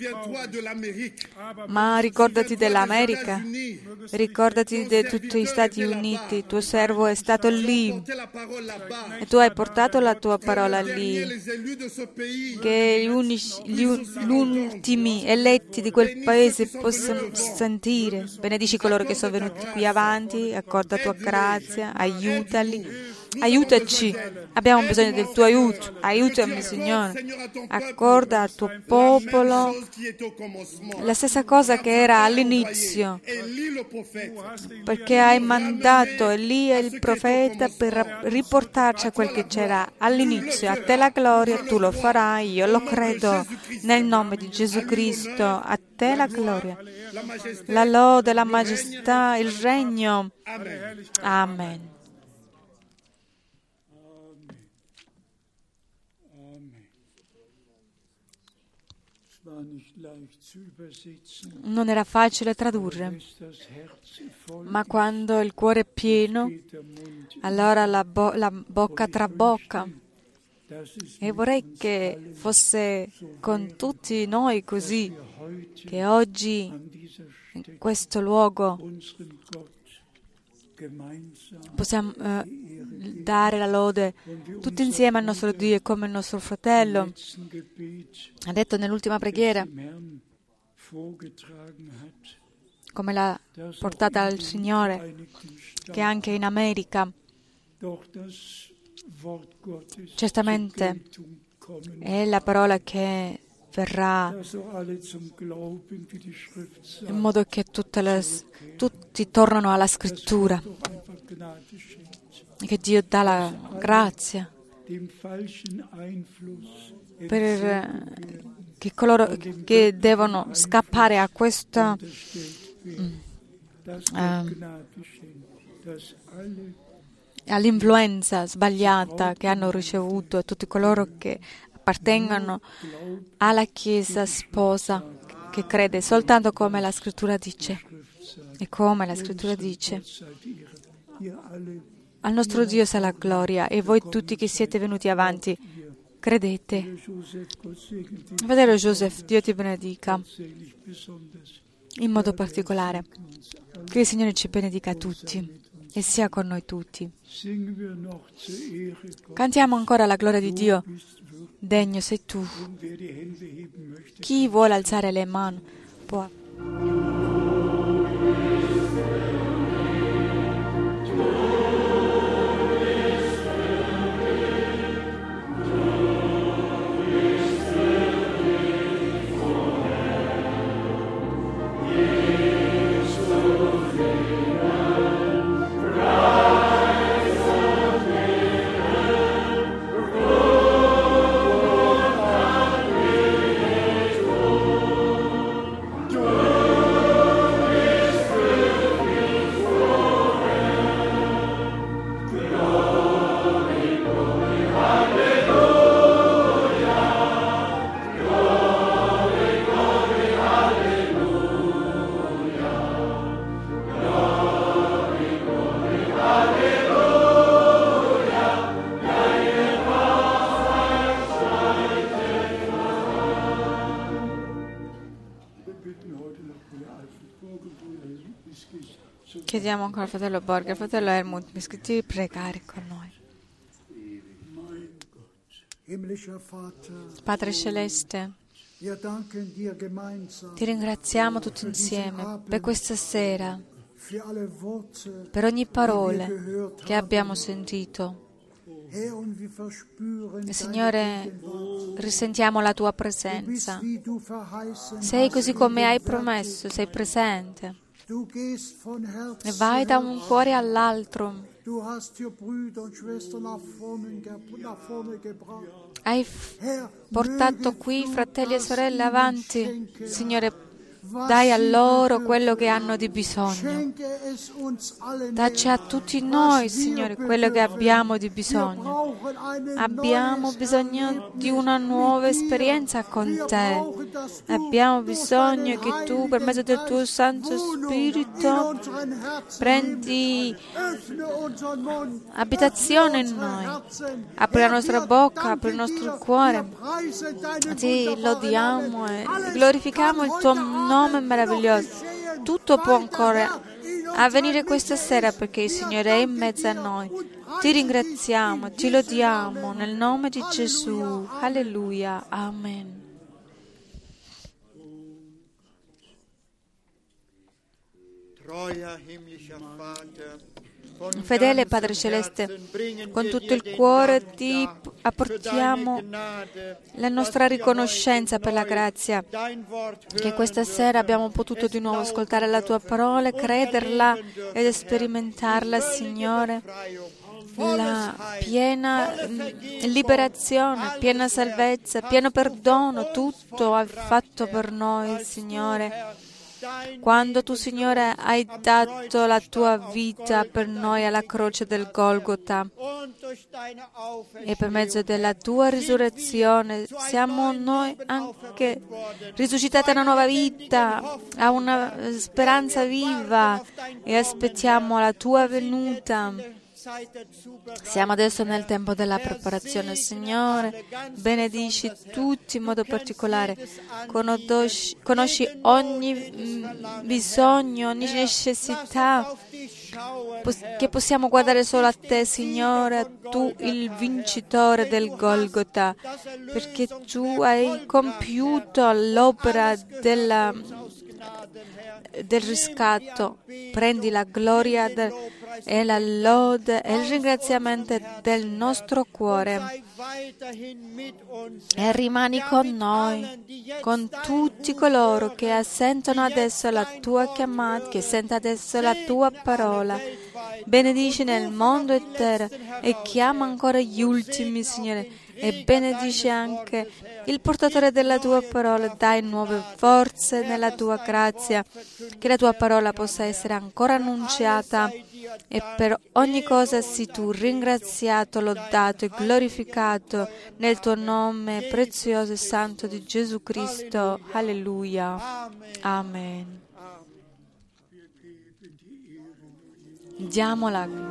ma ricordati dell'America, ricordati di tutti gli Stati Uniti. Tuo servo è stato lì e tu hai portato la tua parola lì, che gli ultimi eletti di quel paese possano sentire. Benedici coloro che sono venuti qui avanti, accorda tua grazia, aiutali. Aiutaci, abbiamo bisogno del tuo aiuto, aiutami Signore, accorda al tuo popolo la stessa cosa che era all'inizio, perché hai mandato Elia il profeta per riportarci a quel che c'era all'inizio. A te la gloria, tu lo farai, io lo credo, nel nome di Gesù Cristo, a te la gloria, la lode, la maestà, il regno. Amen. Non era facile tradurre, ma quando il cuore è pieno, allora la bocca trabocca. E vorrei che fosse con tutti noi così, che oggi in questo luogo possiamo dare la lode tutti insieme al nostro Dio, come il nostro fratello ha detto nell'ultima preghiera, come l'ha portata al Signore, che anche in America certamente è la parola che verrà, in modo che tutti tornano alla Scrittura e che Dio dà la grazia per che coloro che devono scappare a questa all'influenza sbagliata che hanno ricevuto tutti coloro che appartengono alla Chiesa sposa che crede soltanto come la Scrittura dice. E come la Scrittura dice, al nostro Dio sia la gloria, e voi tutti che siete venuti avanti, credete. Fratello Joseph, Dio ti benedica in modo particolare. Che il Signore ci benedica tutti e sia con noi tutti. Cantiamo ancora la gloria di Dio. Degno sei tu. Chi vuole alzare le mani può. Chiediamo ancora al fratello Borg e al fratello Helmut Mischietti di pregare con noi. Padre Celeste, ti ringraziamo tutti insieme per questa sera, per ogni parola che abbiamo sentito. E, Signore, risentiamo la tua presenza. Sei così come hai promesso, sei presente. E vai da un cuore all'altro. Hai portato qui fratelli e sorelle avanti. Signore, dai a loro quello che hanno di bisogno. Dacci a tutti noi, Signore, quello che abbiamo di bisogno. Abbiamo bisogno di una nuova esperienza con Te. Abbiamo bisogno che Tu, per mezzo del Tuo Santo Spirito, prendi abitazione in noi. Apri la nostra bocca, apri il nostro cuore. Ti lodiamo e glorifichiamo il Tuo nome meraviglioso. Tutto può ancora avvenire questa sera perché il Signore è in mezzo a noi. Ti ringraziamo, ti lodiamo nel nome di Gesù. Alleluia. Amen. Fedele Padre Celeste, con tutto il cuore ti apportiamo la nostra riconoscenza per la grazia che questa sera abbiamo potuto di nuovo ascoltare la Tua parola, crederla ed sperimentarla, Signore. La piena liberazione, piena salvezza, pieno perdono, tutto hai fatto per noi, Signore. Quando Tu, Signore, hai dato la Tua vita per noi alla croce del Golgota e per mezzo della Tua risurrezione siamo noi anche risuscitati a una nuova vita, a una speranza viva e aspettiamo la Tua venuta. Siamo adesso nel tempo della preparazione, Signore. Benedici tutti in modo particolare. Conosci ogni bisogno, ogni necessità, che possiamo guardare solo a Te, Signore, Tu il vincitore del Golgota, perché Tu hai compiuto l'opera del riscatto. Prendi la gloria e la lode e il ringraziamento del nostro cuore e rimani con noi, con tutti coloro che assentono adesso la Tua chiamata, che sentono adesso la Tua parola. Benedici nel mondo intero e chiama ancora gli ultimi, Signore, e benedici anche il portatore della Tua parola. Dai nuove forze nella Tua grazia, che la Tua parola possa essere ancora annunciata e per ogni cosa sii tu ringraziato, lodato e glorificato nel tuo nome prezioso e santo di Gesù Cristo. Alleluia. Amen. Diamola.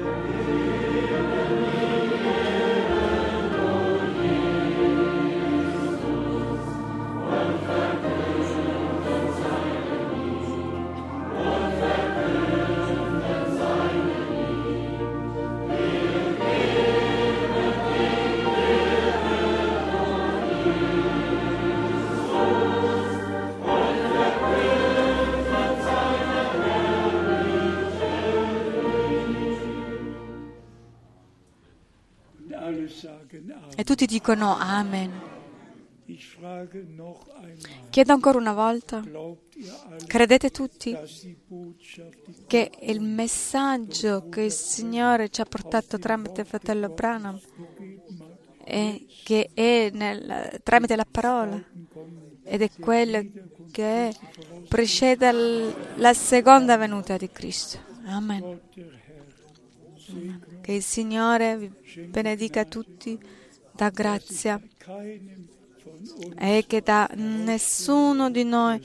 E tutti dicono Amen. Chiedo ancora una volta, credete tutti che il messaggio che il Signore ci ha portato tramite il fratello Branham e che è tramite la parola ed è quello che precede la seconda venuta di Cristo. Amen. Che il Signore vi benedica tutti, dà grazia e che da nessuno di noi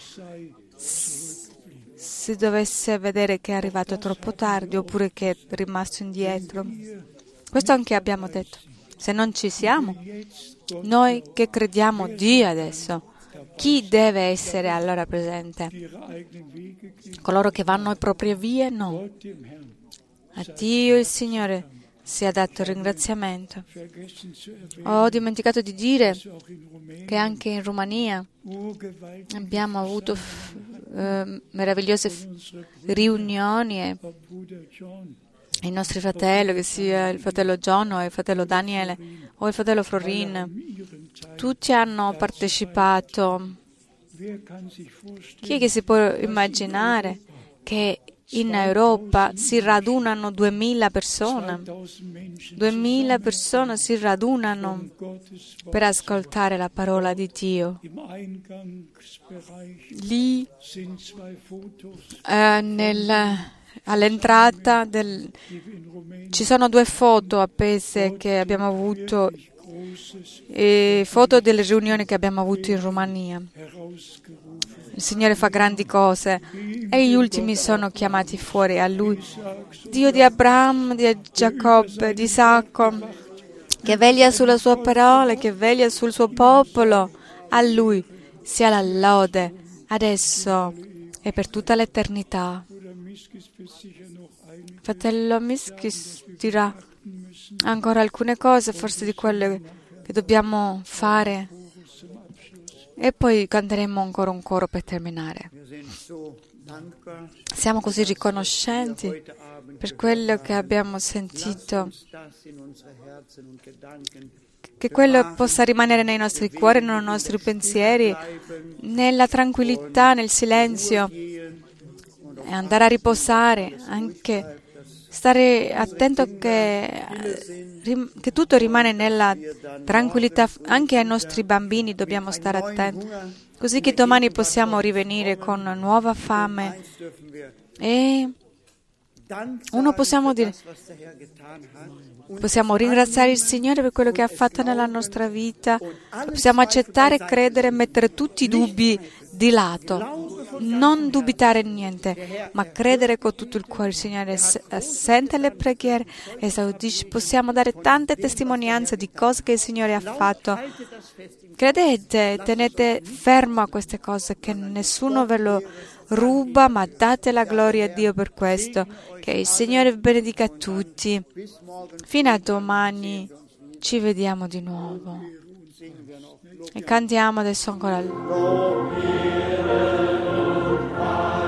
si dovesse vedere che è arrivato troppo tardi oppure che è rimasto indietro. Questo anche abbiamo detto. Se non ci siamo, noi che crediamo Dio adesso, chi deve essere allora presente? Coloro che vanno le proprie vie? No. A Dio il Signore sia dato il ringraziamento. Ho dimenticato di dire che anche in Romania abbiamo avuto meravigliose riunioni e i nostri fratelli, che sia il fratello John o il fratello Daniele o il fratello Florin, tutti hanno partecipato. Chi è che si può immaginare che in Europa si radunano 2000 persone? 2000 persone si radunano per ascoltare la parola di Dio. Lì, all'entrata ci sono 2 foto appese che abbiamo avuto, foto delle riunioni che abbiamo avuto in Romania. Il Signore fa grandi cose e gli ultimi sono chiamati fuori a Lui. Dio di Abramo, di Giacobbe, di Isacco, che veglia sulla sua parola, che veglia sul suo popolo, a Lui sia la lode, adesso e per tutta l'eternità. Fratello Miskis dirà ancora alcune cose, forse di quelle che dobbiamo fare. E poi canteremo ancora un coro per terminare. Siamo così riconoscenti per quello che abbiamo sentito, che quello possa rimanere nei nostri cuori, nei nostri pensieri, nella tranquillità, nel silenzio, e andare a riposare, anche stare attento che tutto rimane nella tranquillità. Anche ai nostri bambini dobbiamo stare attenti, così che domani possiamo rivenire con nuova fame e possiamo ringraziare il Signore per quello che ha fatto nella nostra vita, possiamo accettare, credere, mettere tutti i dubbi di lato, non dubitare niente, ma credere con tutto il cuore. Il Signore sente le preghiere, esaudisce. Possiamo dare tante testimonianze di cose che il Signore ha fatto. Credete, tenete fermo a queste cose, che nessuno ve lo ruba, ma date la gloria a Dio per questo. Che il Signore benedica tutti. Fino a domani ci vediamo di nuovo. E cantiamo adesso ancora.